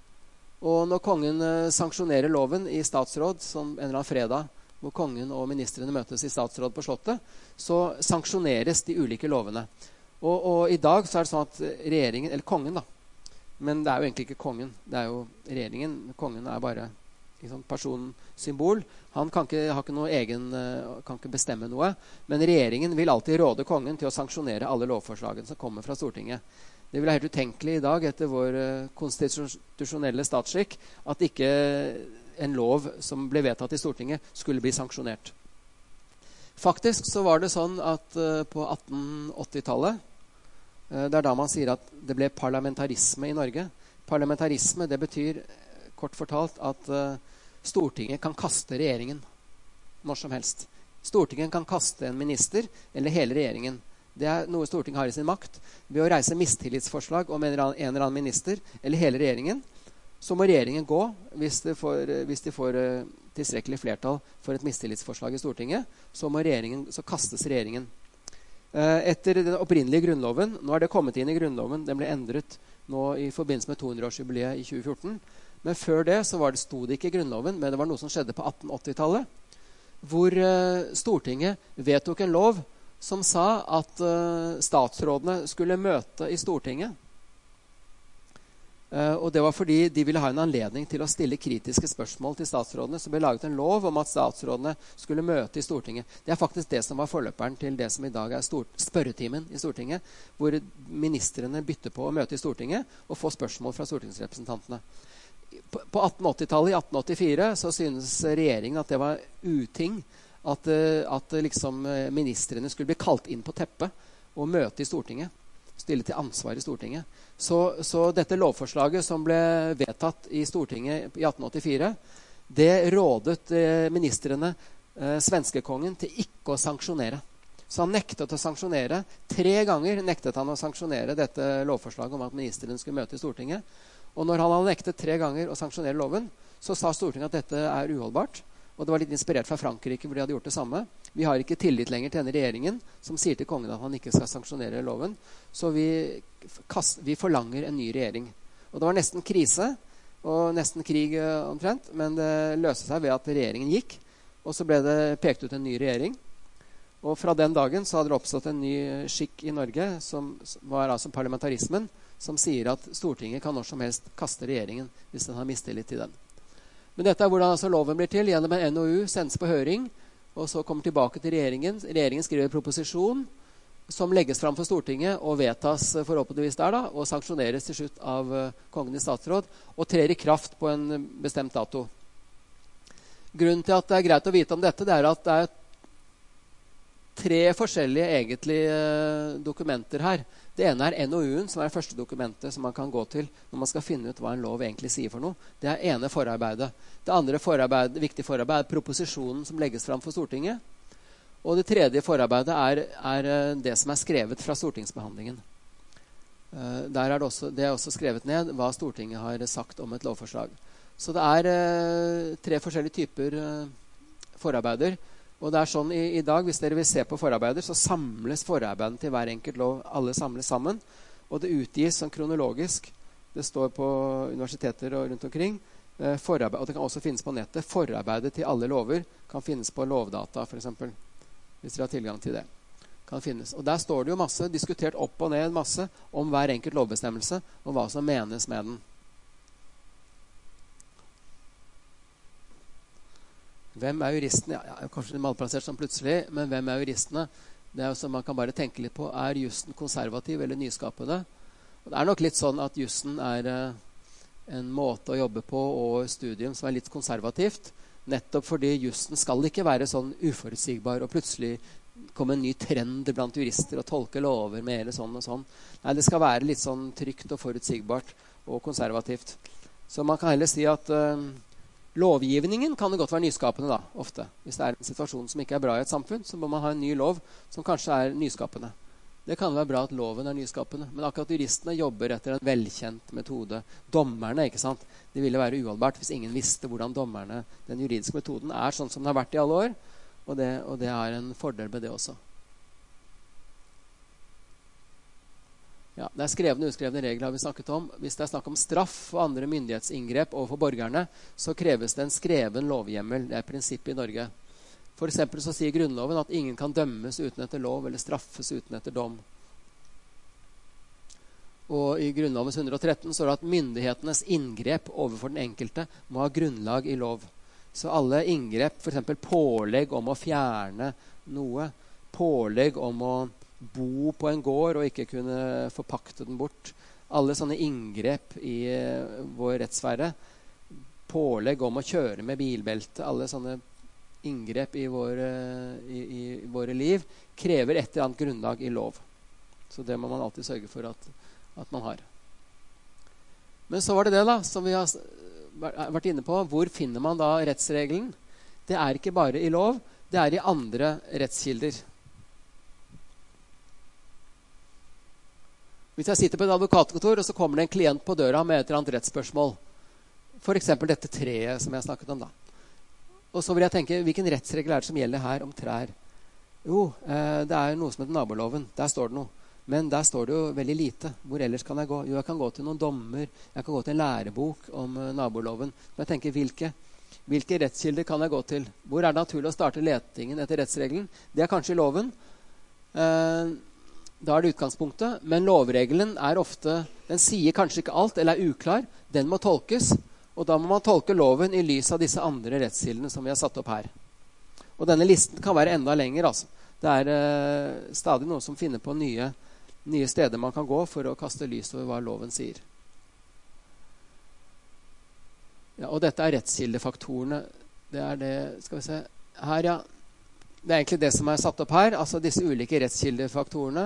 Og når kongen uh, sanksjonerer loven i statsråd, som en eller annen fredag, hvor kongen og ministrene møtes i statsråd på slottet, så sanksjoneres de ulike lovene. Og, og i dag så er det sånn at regjeringen, eller kongen da, men det er jo egentlig ikke kongen, det er jo regjeringen, kongen er bare liksom, personsymbol, han kan ikke, har ikke noe egen, kan ikke bestemme noe, men regjeringen vil alltid råde kongen til å sanksjonere alle lovforslagene som kommer fra Stortinget. Det vil være helt utenkelig i dag etter vår konstitusjonelle statsskikk at ikke en lov som ble vedtatt i Stortinget skulle bli sanksjonert. Faktisk så var det sånn at uh, på atten åtti-tallet Det er da man sier at det ble parlamentarisme i Norge. Parlamentarisme, det betyr kort fortalt at uh, Stortinget kan kaste regjeringen når som helst. Stortinget kan kaste en minister eller hele regjeringen. Det er noe Stortinget har i sin makt. Ved å reise mistillitsforslag om en eller annen, en eller annen minister eller hele regjeringen, så må regjeringen gå hvis de får, hvis de får uh, tilstrekkelig flertall for et mistillitsforslag i Stortinget. Så, må regjeringen, så kastes regjeringen. Etter den opprinnelige grunnloven, nå er det kommet inn i grunnloven, den ble endret nå i forbindelse med to hundre årsjubileet i tjue fjorten, men før det så var det, stod det ikke i grunnloven, men det var noe som skjedde på atten åtti-tallet, hvor uh, Stortinget vedtok en lov som sa at uh, statsrådene skulle møte i Stortinget. Uh, og det var fordi de ville ha en anledning til å stille kritiske spørsmål til statsrådene, så ble laget en lov om at statsrådene skulle møte i Stortinget. Det er faktisk det som var forløperen til det som i dag er stort, spørretimen i Stortinget, hvor ministrene bytter på å møte i Stortinget og få spørsmål fra stortingsrepresentantene. På, på atten åtti-tallet, i atten åttifire, så synes regjeringen at det var uting at, at liksom ministrene skulle bli kalt inn på teppet og møte i Stortinget, stille til ansvar i Stortinget. Så, så dette lovforslaget som ble vedtatt i Stortinget i atten åttifire, det rådet eh, ministrene, eh, svenskekongen, til ikke å sanksjonere. Så han nektet å sanksjonere. Tre ganger nektet han å sanksjonere dette lovforslaget om at ministrene skulle møte i Stortinget. Og når han hadde nektet tre ganger å sanksjonere loven, så sa Stortinget at dette er uholdbart. Og det var litt inspirert fra Frankrike, hvor de hadde gjort det samme. Vi har ikke tillit lenger til denne regjeringen, som sier til kongen at han ikke skal sanksjonere loven. Så vi, kast, vi forlanger en ny regjering. Og det var nesten krise, og nesten krig uh, omtrent, men det løste seg ved at regjeringen gikk, og så ble det pekt ut en ny regjering. Og fra den dagen så hadde det oppstått en ny skikk i Norge, som var altså parlamentarismen, som sier at Stortinget kan når som helst kaste regjeringen hvis den har mistillit til den. Men dette er hvordan altså loven blir til. Gjennom en N O U sendes på høring, og så kommer tilbake til regjeringen. Regjeringen skriver en proposisjon som legges fram for Stortinget og vedtas forhåpentligvis der da, og sanksjoneres til slutt av uh, kongen i statsråd, og trer i kraft på en bestemt dato. Grunnen til at det er greit å vite om dette, det er at det er tre forskjellige egentlige uh, dokumenter her. Det ene er N O U-en, som er det første dokumentet som man kan gå til når man skal finne ut hva en lov egentlig sier for noe. Det er ene forarbeidet. Det andre forarbeid, viktige forarbeidet er proposisjonen som legges fram for Stortinget. Og det tredje forarbeidet er, er det som er skrevet fra stortingsbehandlingen. Uh, der er det, også, det er også skrevet ned hva Stortinget har sagt om et lovforslag. Så det er uh, tre forskjellige typer uh, forarbeider. Og det er sånn i, i dag, hvis dere vil se på forarbeider, så samles forarbeidene til hver enkelt lov, alle samles sammen. Og det utgis sånn kronologisk. Det står på universiteter og rundt omkring. Eh, forarbeid, og det kan også finnes på nettet. Forarbeidet til alle lover kan finnes på Lovdata, for eksempel. Hvis dere har tilgang til det. Kan finnes. Og der står det jo masse, diskutert opp og ned masse, om hver enkelt lovbestemmelse, og hva som menes med den. Hvem er juristene? Ja, ja, kanskje malplassert sånn plutselig, men hvem er juristene? Det er jo som man kan bare tenke litt på. Er jussen konservativ eller nyskapende? Og det er nok litt sånn at jussen er eh, en måte å jobbe på og studium som er litt konservativt. Nettopp fordi jussen skal ikke være sånn uforutsigbar og plutselig komme en ny trend blant jurister og tolke lover mer sånn og sånn. Nei, det skal være litt sånn trygt og forutsigbart og konservativt. Så man kan heller si at eh, lovgivningen kan det godt være nyskapende da, ofte. Hvis det er en situasjon som ikke er bra i et samfunn, så må man ha en ny lov som kanskje er nyskapende. Det kan være bra at loven er nyskapende, men akkurat juristene jobber etter en velkjent metode. Dommerne, ikke sant? Det ville være uholdbart hvis ingen visste hvordan dommerne, den juridiske metoden, er sånn som den har vært i alle år, og det, og det er en fordel med det også. Ja, det er skrevne og uskrevne regler har vi snakket om. Hvis det er snakk om straff og andre myndighetsinngrep overfor borgerne, så kreves det en skreven lovhjemmel. Det er prinsippet i Norge. For eksempel så sier Grunnloven at ingen kan dømmes uten etter lov eller straffes uten etter dom. Og i Grunnlovens hundre og tretten står det at myndighetenes inngrep overfor den enkelte må ha grunnlag i lov. Så alle inngrep, for eksempel pålegg om å fjerne noe, pålegg om å bo på en gård og ikke kunne forpakte den bort. Alle sånne inngrep i uh, vår rettssfære, pålegg om å kjøre med bilbelte, alle sånne inngrep i våre, i, i våre liv, krever et eller annet grunnlag i lov. Så det må man alltid sørge for at, at man har. Men så var det det da, som vi har vært inne på. Hvor finner man da rettsregelen? Det er ikke bare i lov, det er i andre rettskilder. Hvis jeg sitter på et advokatkontor, og så kommer det en klient på døra med et eller annet rettsspørsmål, for eksempel dette treet som jeg snakket om da. Og så vil jeg tenke, hvilken rettsregel er det som gjelder her om trær? Jo, eh, det er noe som heter naboloven. Der står det noe. Men der står det jo veldig lite. Hvor ellers kan jeg gå? Jo, jeg kan gå til noen dommer. Jeg kan gå til en lærebok om uh, naboloven. Men jeg tenker, hvilke, hvilke rettskilder kan jeg gå til? Hvor er det naturlig å starte letingen etter rettsregelen? Det er kanskje i loven. Uh, da er det utgangspunktet. Men lovregelen er ofte, den sier kanskje ikke alt, eller er uklar. Den må tolkes. Og da må man tolke loven i lys av disse andre rettskildene som vi har satt opp her. Og denne listen kan være enda lenger, altså. Det er uh, stadig noen som finner på nye nye steder man kan gå for å kaste lys over hva loven sier. Ja, og dette er rettskildefaktorene. Det er det, skal vi se, her ja, det er egentlig det som er satt opp her, altså disse ulike rettskildefaktorene.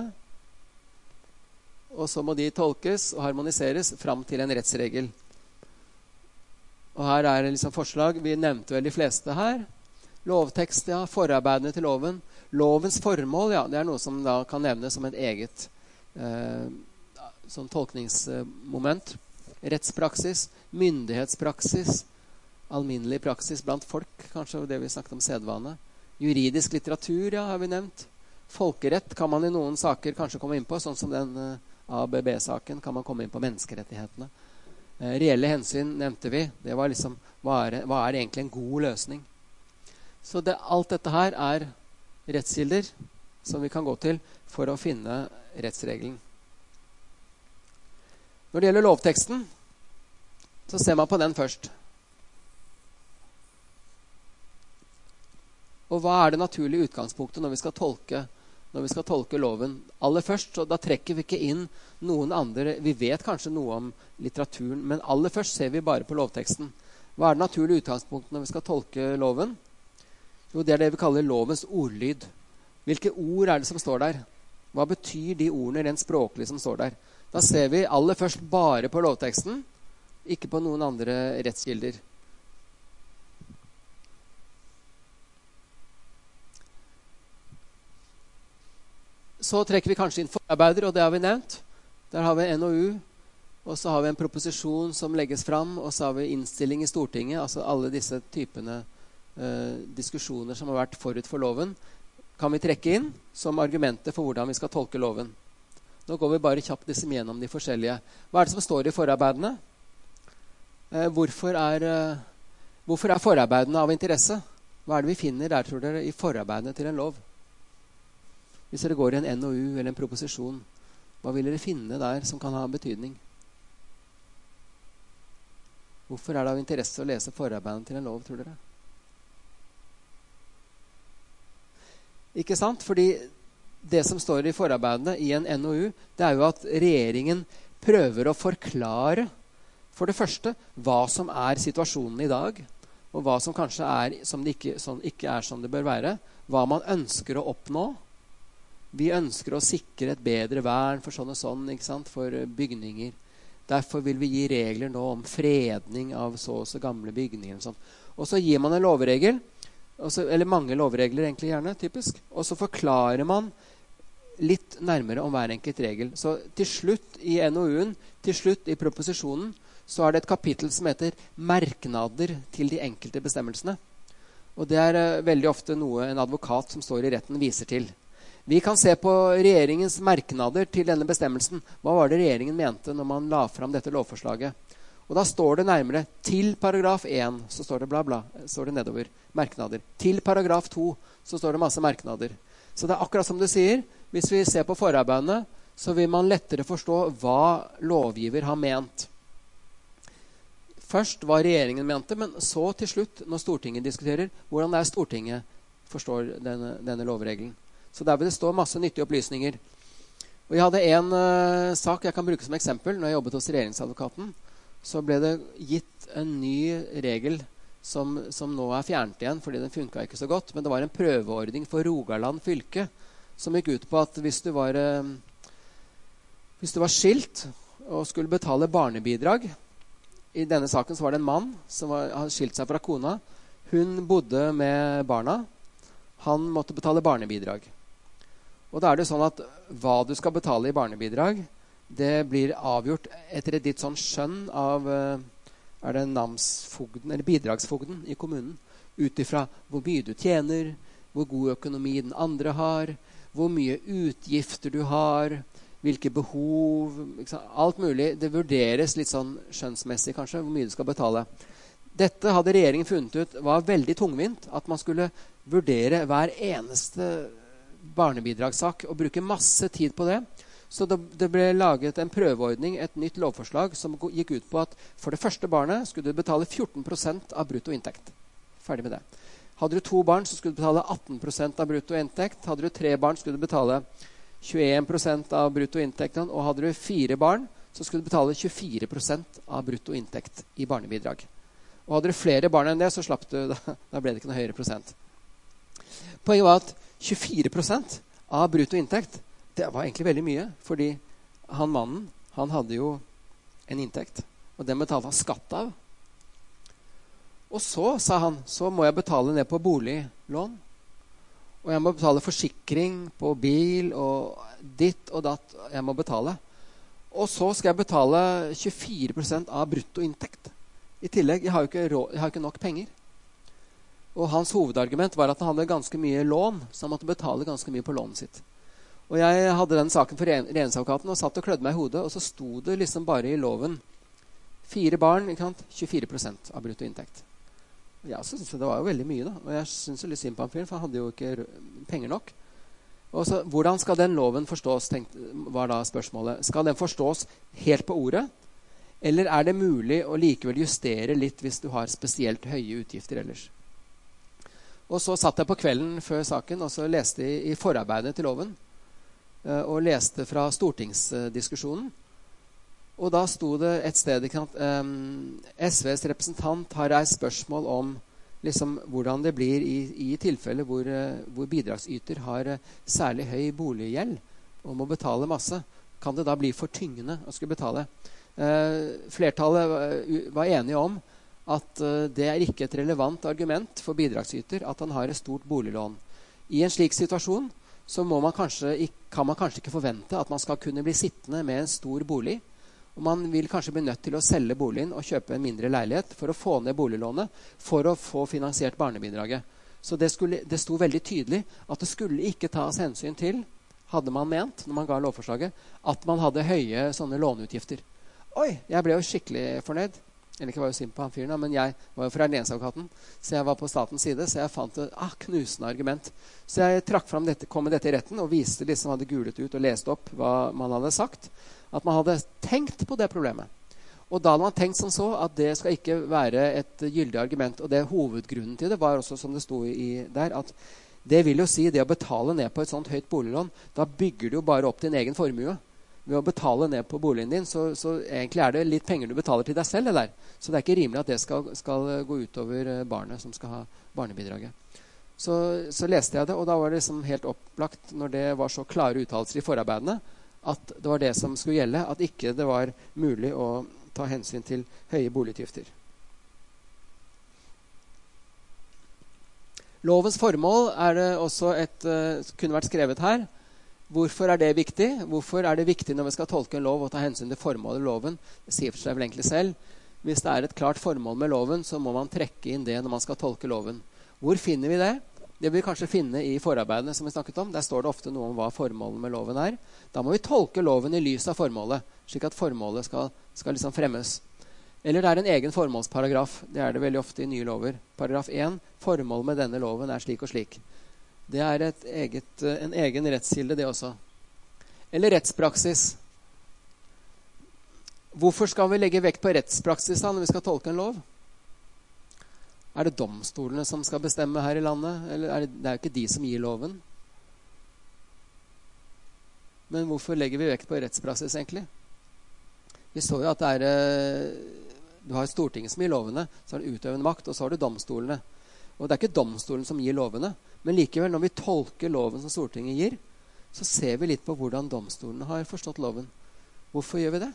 Og så må de tolkes og harmoniseres fram til en rettsregel. Og her er det liksom forslag, vi nevnte vel de fleste her. Lovtekst, ja, forarbeidene til loven. Lovens formål, ja, det er noe som da kan nevnes som et eget Eh, sånn tolkningsmoment. Rettspraksis, myndighetspraksis, alminnelig praksis blant folk, kanskje det vi snakket om sedvane. Juridisk litteratur, ja, har vi nevnt. Folkerett kan man i noen saker kanskje komme inn på, sånn som den eh, A B B-saken kan man komme inn på menneskerettighetene. Eh, reelle hensyn nevnte vi. Det var liksom, hva er, hva er egentlig en god løsning? Så det, alt dette her er rettskilder som vi kan gå til for å finne rettsregelen. Når det gjelder lovteksten, så ser man på den først. Og hva er det naturlige utgangspunktet når vi skal tolke, når vi skal tolke loven? Aller først, så da trekker vi ikke inn noen andre. Vi vet kanskje noe om litteraturen, men aller først ser vi bare på lovteksten. Hva er det naturlige utgangspunktet når vi skal tolke loven? Jo, det er det vi kaller lovens ordlyd. Hvilke ord er det som står der? Hva betyr de ordene rent språklig som står der? Da ser vi aller først bare på lovteksten, ikke på noen andre rettskilder. Så trekker vi kanskje inn forarbeider, og det har vi nevnt. Der har vi N O U, og så har vi en proposisjon som legges fram, og så har vi innstilling i Stortinget, altså alle disse typene eh, diskusjoner som har vært forut for loven, kan vi trekke inn som argumenter for hvordan vi skal tolke loven. Nå går vi bare kjapt liksom gjennom de forskjellige. Hva er det som står i forarbeidene? Eh, hvorfor, er, eh, hvorfor er forarbeidene av interesse? Hva er det vi finner der, tror dere, i forarbeidene til en lov? Hvis dere går i en N O U eller en proposisjon, hva vil dere finne der som kan ha betydning? Hvorfor er det av interesse å lese forarbeidene til en lov, tror dere? Ikke sant? Fordi det som står i forarbeidene i en N O U, det er jo at regjeringen prøver å forklare, for det første, hva som er situasjonen i dag, og hva som kanskje er som det ikke, som ikke er som det bør være, hva man ønsker å oppnå. Vi ønsker å sikre et bedre vern for sånn og sånn, ikke sant? For bygninger. Derfor vil vi gi regler nå om fredning av så og så gamle bygninger. Og, sånn. Og så gir man en lovregel, Også, eller mange lovregler egentlig gjerne, typisk. Og så forklarer man litt nærmere om hver enkelt regel. Så til slutt i N O U-en, til slutt i proposisjonen, så er det et kapittel som heter merknader til de enkelte bestemmelsene. Og det er uh, veldig ofte noe en advokat som står i retten viser til. Vi kan se på regjeringens merknader til denne bestemmelsen. Hva var det regjeringen mente når man la fram dette lovforslaget? Og da står det nærmere, til paragraf én, så står det bla bla, står det nedover, merknader. Til paragraf to, så står det masse merknader. Så det er akkurat som du sier, hvis vi ser på forarbeidene, så vil man lettere forstå hva lovgiver har ment. Først hva regjeringen mente, men så til slutt, når Stortinget diskuterer, hvordan det er Stortinget forstår denne, denne lovregelen. Så der vil det stå masse nyttige opplysninger. Og jeg hadde en uh, sak jeg kan bruke som eksempel, når jeg jobbet hos regjeringsadvokaten, så ble det gitt en ny regel som, som nå er fjernet igjen, fordi den funket ikke så godt. Men det var en prøveordning for Rogaland fylke, som gikk ut på at hvis du var, Hvis du var skilt og skulle betale barnebidrag, i denne saken så var det en mann som var, hadde skilt seg fra kona. Hun bodde med barna. Han måtte betale barnebidrag. Og da er det sånn at hva du skal betale i barnebidrag, det blir avgjort etter et ditt sånn skjønn av er det namsfogden, eller bidragsfogden i kommunen, ut ifra hvor mye du tjener, hvor god økonomi den andre har, hvor mye utgifter du har, hvilke behov, alt mulig. Det vurderes litt sånn skjønnsmessig kanskje, hvor mye du skal betale. Dette hadde regjeringen funnet ut var veldig tungvint, at man skulle vurdere hver eneste barnebidragssak og bruke masse tid på det. Så det, det ble laget en prøveordning, et nytt lovforslag, som gikk ut på at for det første barnet skulle du betale fjorten prosent av bruttoinntekt. Ferdig med det. Hadde du to barn, så skulle du betale atten prosent av bruttoinntekt. Hadde du tre barn, skulle du betale tjueen prosent av bruttoinntekten. Og hadde du fire barn, så skulle du betale tjuefire prosent av bruttoinntekt i barnebidrag. Og hadde du flere barn enn det, så slapp du, da, da ble det ikke noe høyere prosent. Poenget var at tjuefire prosent av bruttoinntekt, det var egentlig veldig mye, fordi han mannen, han hadde jo en inntekt, og den betalte han skatt av. Og så, sa han, så må jeg betale ned på boliglån, og jeg må betale forsikring på bil, og ditt og datt, jeg må betale. Og så skal jeg betale tjuefire prosent av bruttoinntekt. I tillegg, jeg har jo ikke, råd, jeg har ikke nok penger. Og hans hovedargument var at han hadde ganske mye lån, så han måtte betale ganske mye på lånet sitt. Og jeg hadde den saken for regjeringsadvokaten og satt og klødde meg i hodet, og så sto det liksom bare i loven fire barn, ikke sant? tjuefire prosent av bruttoinntekt. Ja, så synes jeg det var jo veldig mye da, og jeg synes jo litt synd på han fyren, for han hadde jo ikke penger nok. Og så, hvordan skal den loven forstås, tenkte, var da spørsmålet. Skal den forstås helt på ordet, eller er det mulig å likevel justere litt hvis du har spesielt høye utgifter ellers? Og så satt jeg på kvelden før saken, og så leste jeg i forarbeidet til loven, og leste fra stortingsdiskusjonen. Og da sto det et sted at um, S Vs representant har reist spørsmål om liksom, hvordan det blir i, i tilfelle hvor, uh, hvor bidragsyter har uh, særlig høy boliggjeld og må betale masse. Kan det da bli for tyngende å skulle betale? Uh, flertallet uh, var enige om at uh, det er ikke et relevant argument for bidragsyter at han har et stort boliglån. I en slik situasjon så må man kanskje, kan man kanskje ikke forvente at man skal kunne bli sittende med en stor bolig. Og man vil kanskje bli nødt til å selge boligen og kjøpe en mindre leilighet for å få ned boliglånet, for å få finansiert barnebidraget. Så det, skulle, det sto veldig tydelig at det skulle ikke tas hensyn til, hadde man ment, når man ga lovforslaget, at man hadde høye sånne låneutgifter. Oi, jeg ble jo skikkelig fornøyd. Eller ikke var jo synd på han fyren, men jeg var jo fra regjeringsadvokaten, så jeg var på statens side, så jeg fant et ah, knusende argument. Så jeg trakk frem dette, kom med dette i retten, og viste de som hadde gulet ut og lest opp hva man hadde sagt, at man hadde tenkt på det problemet. Og da hadde man tenkt som så, at det skal ikke være et gyldig argument, og det hovedgrunnen til det var også, som det stod i der, at det vil jo si det å betale ned på et sånt høyt boliglån, da bygger du jo bare opp din egen formue. Ved å betale ned på boligen din, så, så egentlig er det litt penger du betaler til deg selv. Det der. Så det er ikke rimelig at det skal, skal gå utover barnet som skal ha barnebidraget. Så, så leste jeg det, og da var det liksom helt opplagt, når det var så klare uttalelser i forarbeidene, at det var det som skulle gjelde, at ikke det var mulig å ta hensyn til høye boligutgifter. Lovens formål er det også et, kunne vært skrevet her. Hvorfor er det viktig? Hvorfor er det viktig når vi skal tolke en lov og ta hensyn til formålet i loven? Det sier for seg vel egentlig selv. Hvis det er et klart formål med loven, så må man trekke inn det når man skal tolke loven. Hvor finner vi det? Det vil vi kanskje finne i forarbeidene som vi snakket om. Der står det ofte noe om hva formålet med loven er. Da må vi tolke loven i lys av formålet, slik at formålet skal, skal liksom fremmes. Eller det er en egen formålsparagraf. Det er det veldig ofte i nye lover. Paragraf én. Formålet med denne loven er slik og slik. Det er et eget, en egen rettskilde, det også. Eller rettspraksis. Hvorfor skal vi legge vekt på rettspraksis da, når vi skal tolke en lov? Er det domstolene som skal bestemme her i landet? Eller er det, det er jo ikke de som gir loven? Men hvorfor legger vi vekt på rettspraksis egentlig? Vi så jo at det er, du har Stortinget som gir lovene, så har du utøvende makt, og så har du domstolene. Og det er ikke domstolen som gir lovene, men likevel når vi tolker loven som Stortinget gir, så ser vi litt på hvordan domstolene har forstått loven. Hvorfor gjør vi det?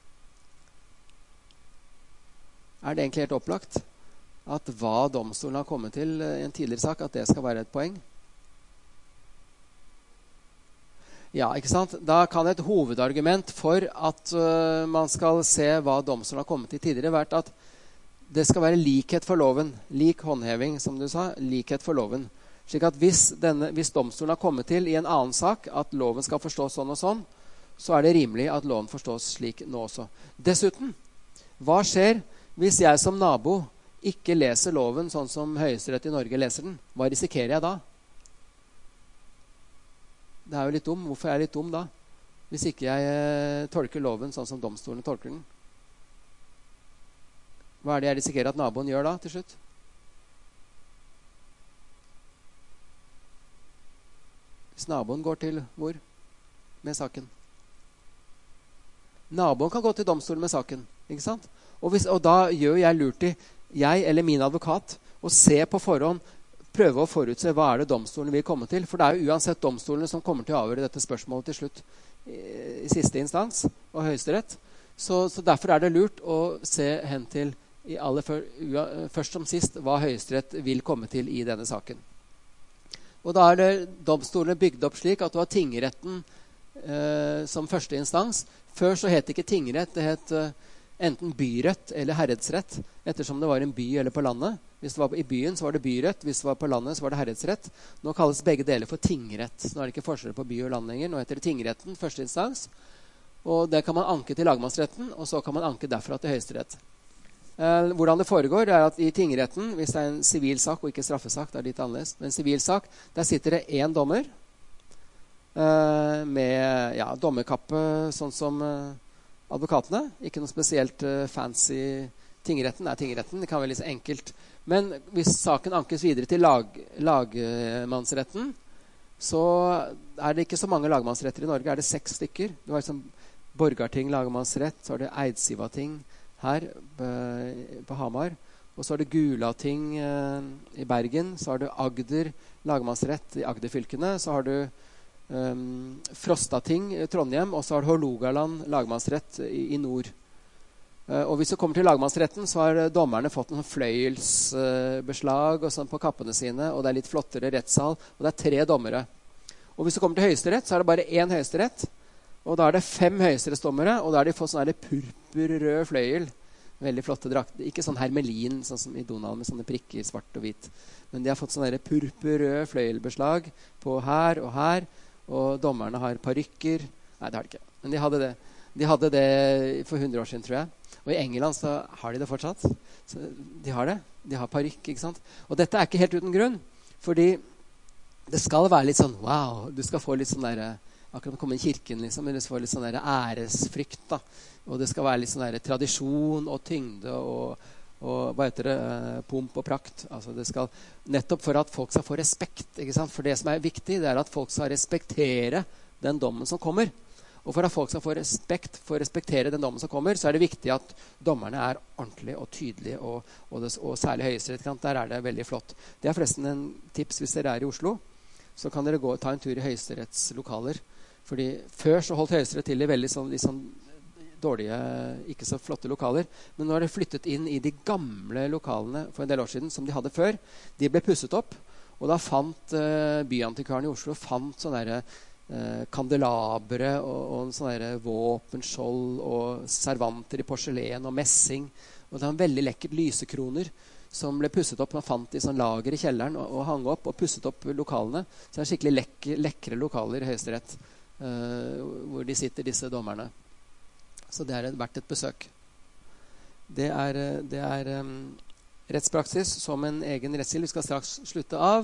Er det egentlig helt opplagt at hva domstolen har kommet til i en tidligere sak, at det skal være et poeng? Ja, ikke sant? Da kan et hovedargument for at uh, man skal se hva domstolen har kommet til tidligere, vært at det skal være likhet for loven. Lik håndheving, som du sa. Likhet for loven. Slik at hvis, denne, hvis domstolen har kommet til i en annen sak at loven skal forstås sånn og sånn, så er det rimelig at loven forstås slik nå også. Dessuten, hva skjer hvis jeg som nabo ikke leser loven sånn som Høyesterett i Norge leser den? Hva risikerer jeg da? Det er jo litt dum. Hvorfor er jeg litt dum da? Hvis ikke jeg eh, tolker loven sånn som domstolen tolker den. Hva er det jeg risikerer at naboen gjør da, til slutt? Hvis naboen går til hvor? Med saken. Naboen kan gå til domstolen med saken, ikke sant? Og, hvis, og da gjør jeg lurt i, jeg eller min advokat, å se på forhånd, prøve å forutse hva er det domstolen vil komme til. For det er jo uansett domstolene som kommer til å avgjøre dette spørsmålet til slutt i, i siste instans og Høyesterett. Så, så derfor er det lurt å se hen til i alle før, ua, først som sist hva Høyesterett vil komme til i denne saken. Og da er det domstolene bygd opp slik at du har tingretten eh, som første instans. Før så het det ikke tingrett, det het eh, enten byrett eller herredsrett, ettersom det var en by eller på landet. Hvis det var i byen, så var det byrett. Hvis det var på landet, så var det herredsrett. Nå kalles begge deler for tingrett. Nå er det ikke forskjell på by og land lenger. Nå heter det tingretten, første instans. Og det kan man anke til lagmannsretten, og så kan man anke derfra til Høyesterett. Eh, hvordan det foregår er at i tingretten, hvis det er en sivil sak og ikke straffesak, det er litt annerledes, men en sivil sak, der sitter det en dommer eh, med ja, dommerkappe, sånn som eh, advokatene. Ikke noe spesielt uh, fancy tingretten. Det er tingretten, det kan være litt enkelt. Men hvis saken ankes videre til lag, lagmannsretten, så er det ikke så mange lagmannsretter i Norge. Er det seks stykker? Du har liksom Borgarting lagmannsrett, så har det Eidsivating her uh, på Hamar, og så har det Gulating uh, i Bergen, så har du Agder lagmannsrett i Agderfylkene, så har du Um, Frostating i Trondheim, og så har du Hålogaland lagmannsrett i, i nord. Uh, og hvis du kommer til lagmannsretten, så har dommerne fått en fløyelsbeslag uh, og sånn på kappene sine, og det er litt flottere rettssal, og det er tre dommere. Og hvis du kommer til Høyesterett, så er det bare én Høyesterett, og da er det fem høyesterettsdommere, og da har de fått sånn her purpurrød fløyel. Veldig flotte drakter. Ikke sånn hermelin, sånn som i Donald med sånne prikker, svart og hvit. Men de har fått sånn her purpurrød fløyelbeslag på her og her, og dommerne har parykker. Nei, det har de ikke. Men de hadde det. De hadde det for hundre år siden, tror jeg. Og i England så har de det fortsatt. Så de har det. De har parykk, ikke sant? Og dette er ikke helt uten grunn. Fordi det skal være litt sånn, wow, du skal få litt sånn der, akkurat komme inn i kirken, liksom, eller du skal få litt sånn der æresfrykt, da. Og det skal være litt sånn der tradisjon og tyngde og og hva heter det, pomp og prakt. Altså det skal, nettopp for at folk skal få respekt, ikke sant? For det som er viktig, det er at folk skal respektere den dommen som kommer. Og for at folk skal få respekt for å respektere den dommen som kommer, så er det viktig at dommerne er ordentlige og tydelige, og, og, det, og særlig Høyesterett, der er det veldig flott. Det er forresten en tips hvis dere er i Oslo, så kan dere gå og ta en tur i Høyesteretts lokaler. Fordi før så holdt Høyesterett til i veldig sånn, sånn dårlige, ikke så flotte lokaler. Men nå har det flyttet inn i de gamle lokalene for en del år siden, som de hadde før. De ble pusset opp, og da fant uh, byantikvaren i Oslo fant sånne der, uh, kandelabre og, og sånne der våpenskjold og servanter i porselen og messing. Og det var en veldig lekkert lysekroner som ble pusset opp. Man fant i sånn lager i kjelleren og, og hang opp og pusset opp lokalene. Så det er skikkelig lekk, lekre lokaler i Høyesterett, uh, hvor de sitter, disse dommerne. Så det er verdt et besøk. Det er, det er um, rettspraksis som en egen rettskilde. Vi skal straks slutte av.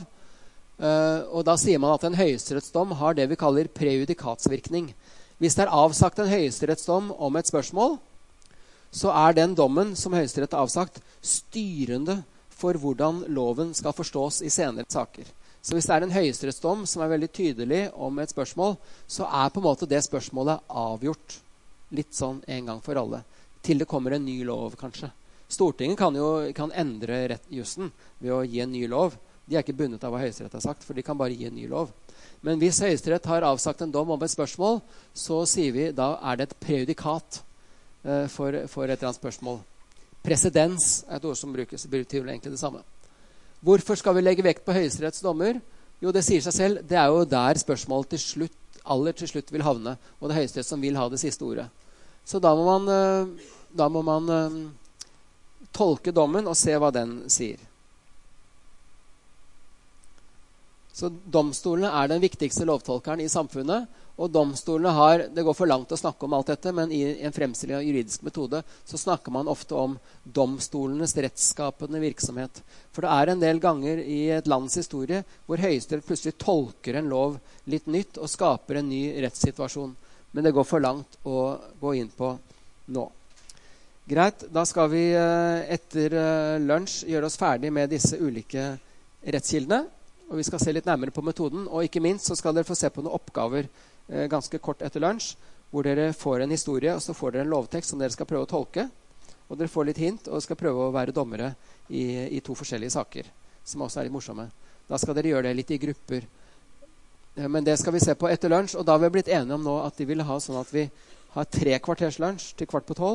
Uh, og da sier man at en høyesterettsdom har det vi kaller prejudikatsvirkning. Hvis det er avsagt en høyesterettsdom om et spørsmål, så er den dommen som Høyesterett har avsagt styrende for hvordan loven skal forstås i senere saker. Så hvis det er en høyesterettsdom som er veldig tydelig om et spørsmål, så er på en måte det spørsmålet avgjort. Litt sånn en gang for alle. Til det kommer en ny lov, kanskje. Stortinget kan jo kan endre jussen ved å gi en ny lov. De er ikke bundet av hva Høyesterett har sagt, for de kan bare gi en ny lov. Men hvis Høyesterett har avsagt en dom om et spørsmål, så sier vi da er det et prejudikat uh, for, for et eller annet spørsmål. Presedens er et ord som brukes, betyr egentlig det samme. Hvorfor skal vi legge vekt på Høyesteretts dommer? Jo, det sier seg selv. Det er jo der spørsmålet til slutt, aller til slutt vil havne, og det er Høyesterett som vil ha det siste ordet. Så da må man, uh, da må man uh, tolke dommen og se hva den sier. Så domstolene er den viktigste lovtolkeren i samfunnet, og domstolene har, det går for langt å snakke om alt dette, men i en fremstilling av juridisk metode så snakker man ofte om domstolenes rettsskapende virksomhet. For det er en del ganger i et lands historie hvor Høyesterett plutselig tolker en lov litt nytt og skaper en ny rettssituasjon. Men det går for langt å gå inn på nå. Greit, da skal vi etter lunsj gjøre oss ferdig med disse ulike rettskildene. Og vi skal se litt nærmere på metoden, og ikke minst så skal dere få se på noen oppgaver eh, ganske kort etter lunsj, hvor dere får en historie, og så får dere en lovtekst som dere skal prøve å tolke, og dere får litt hint, og skal prøve å være dommere i, i to forskjellige saker, som også er litt morsomme. Da skal dere gjøre det litt i grupper. Eh, men det skal vi se på etter lunsj, og da har vi blitt enige om nå at de vil ha sånn at vi har tre kvarters lunsj til kvart på tolv,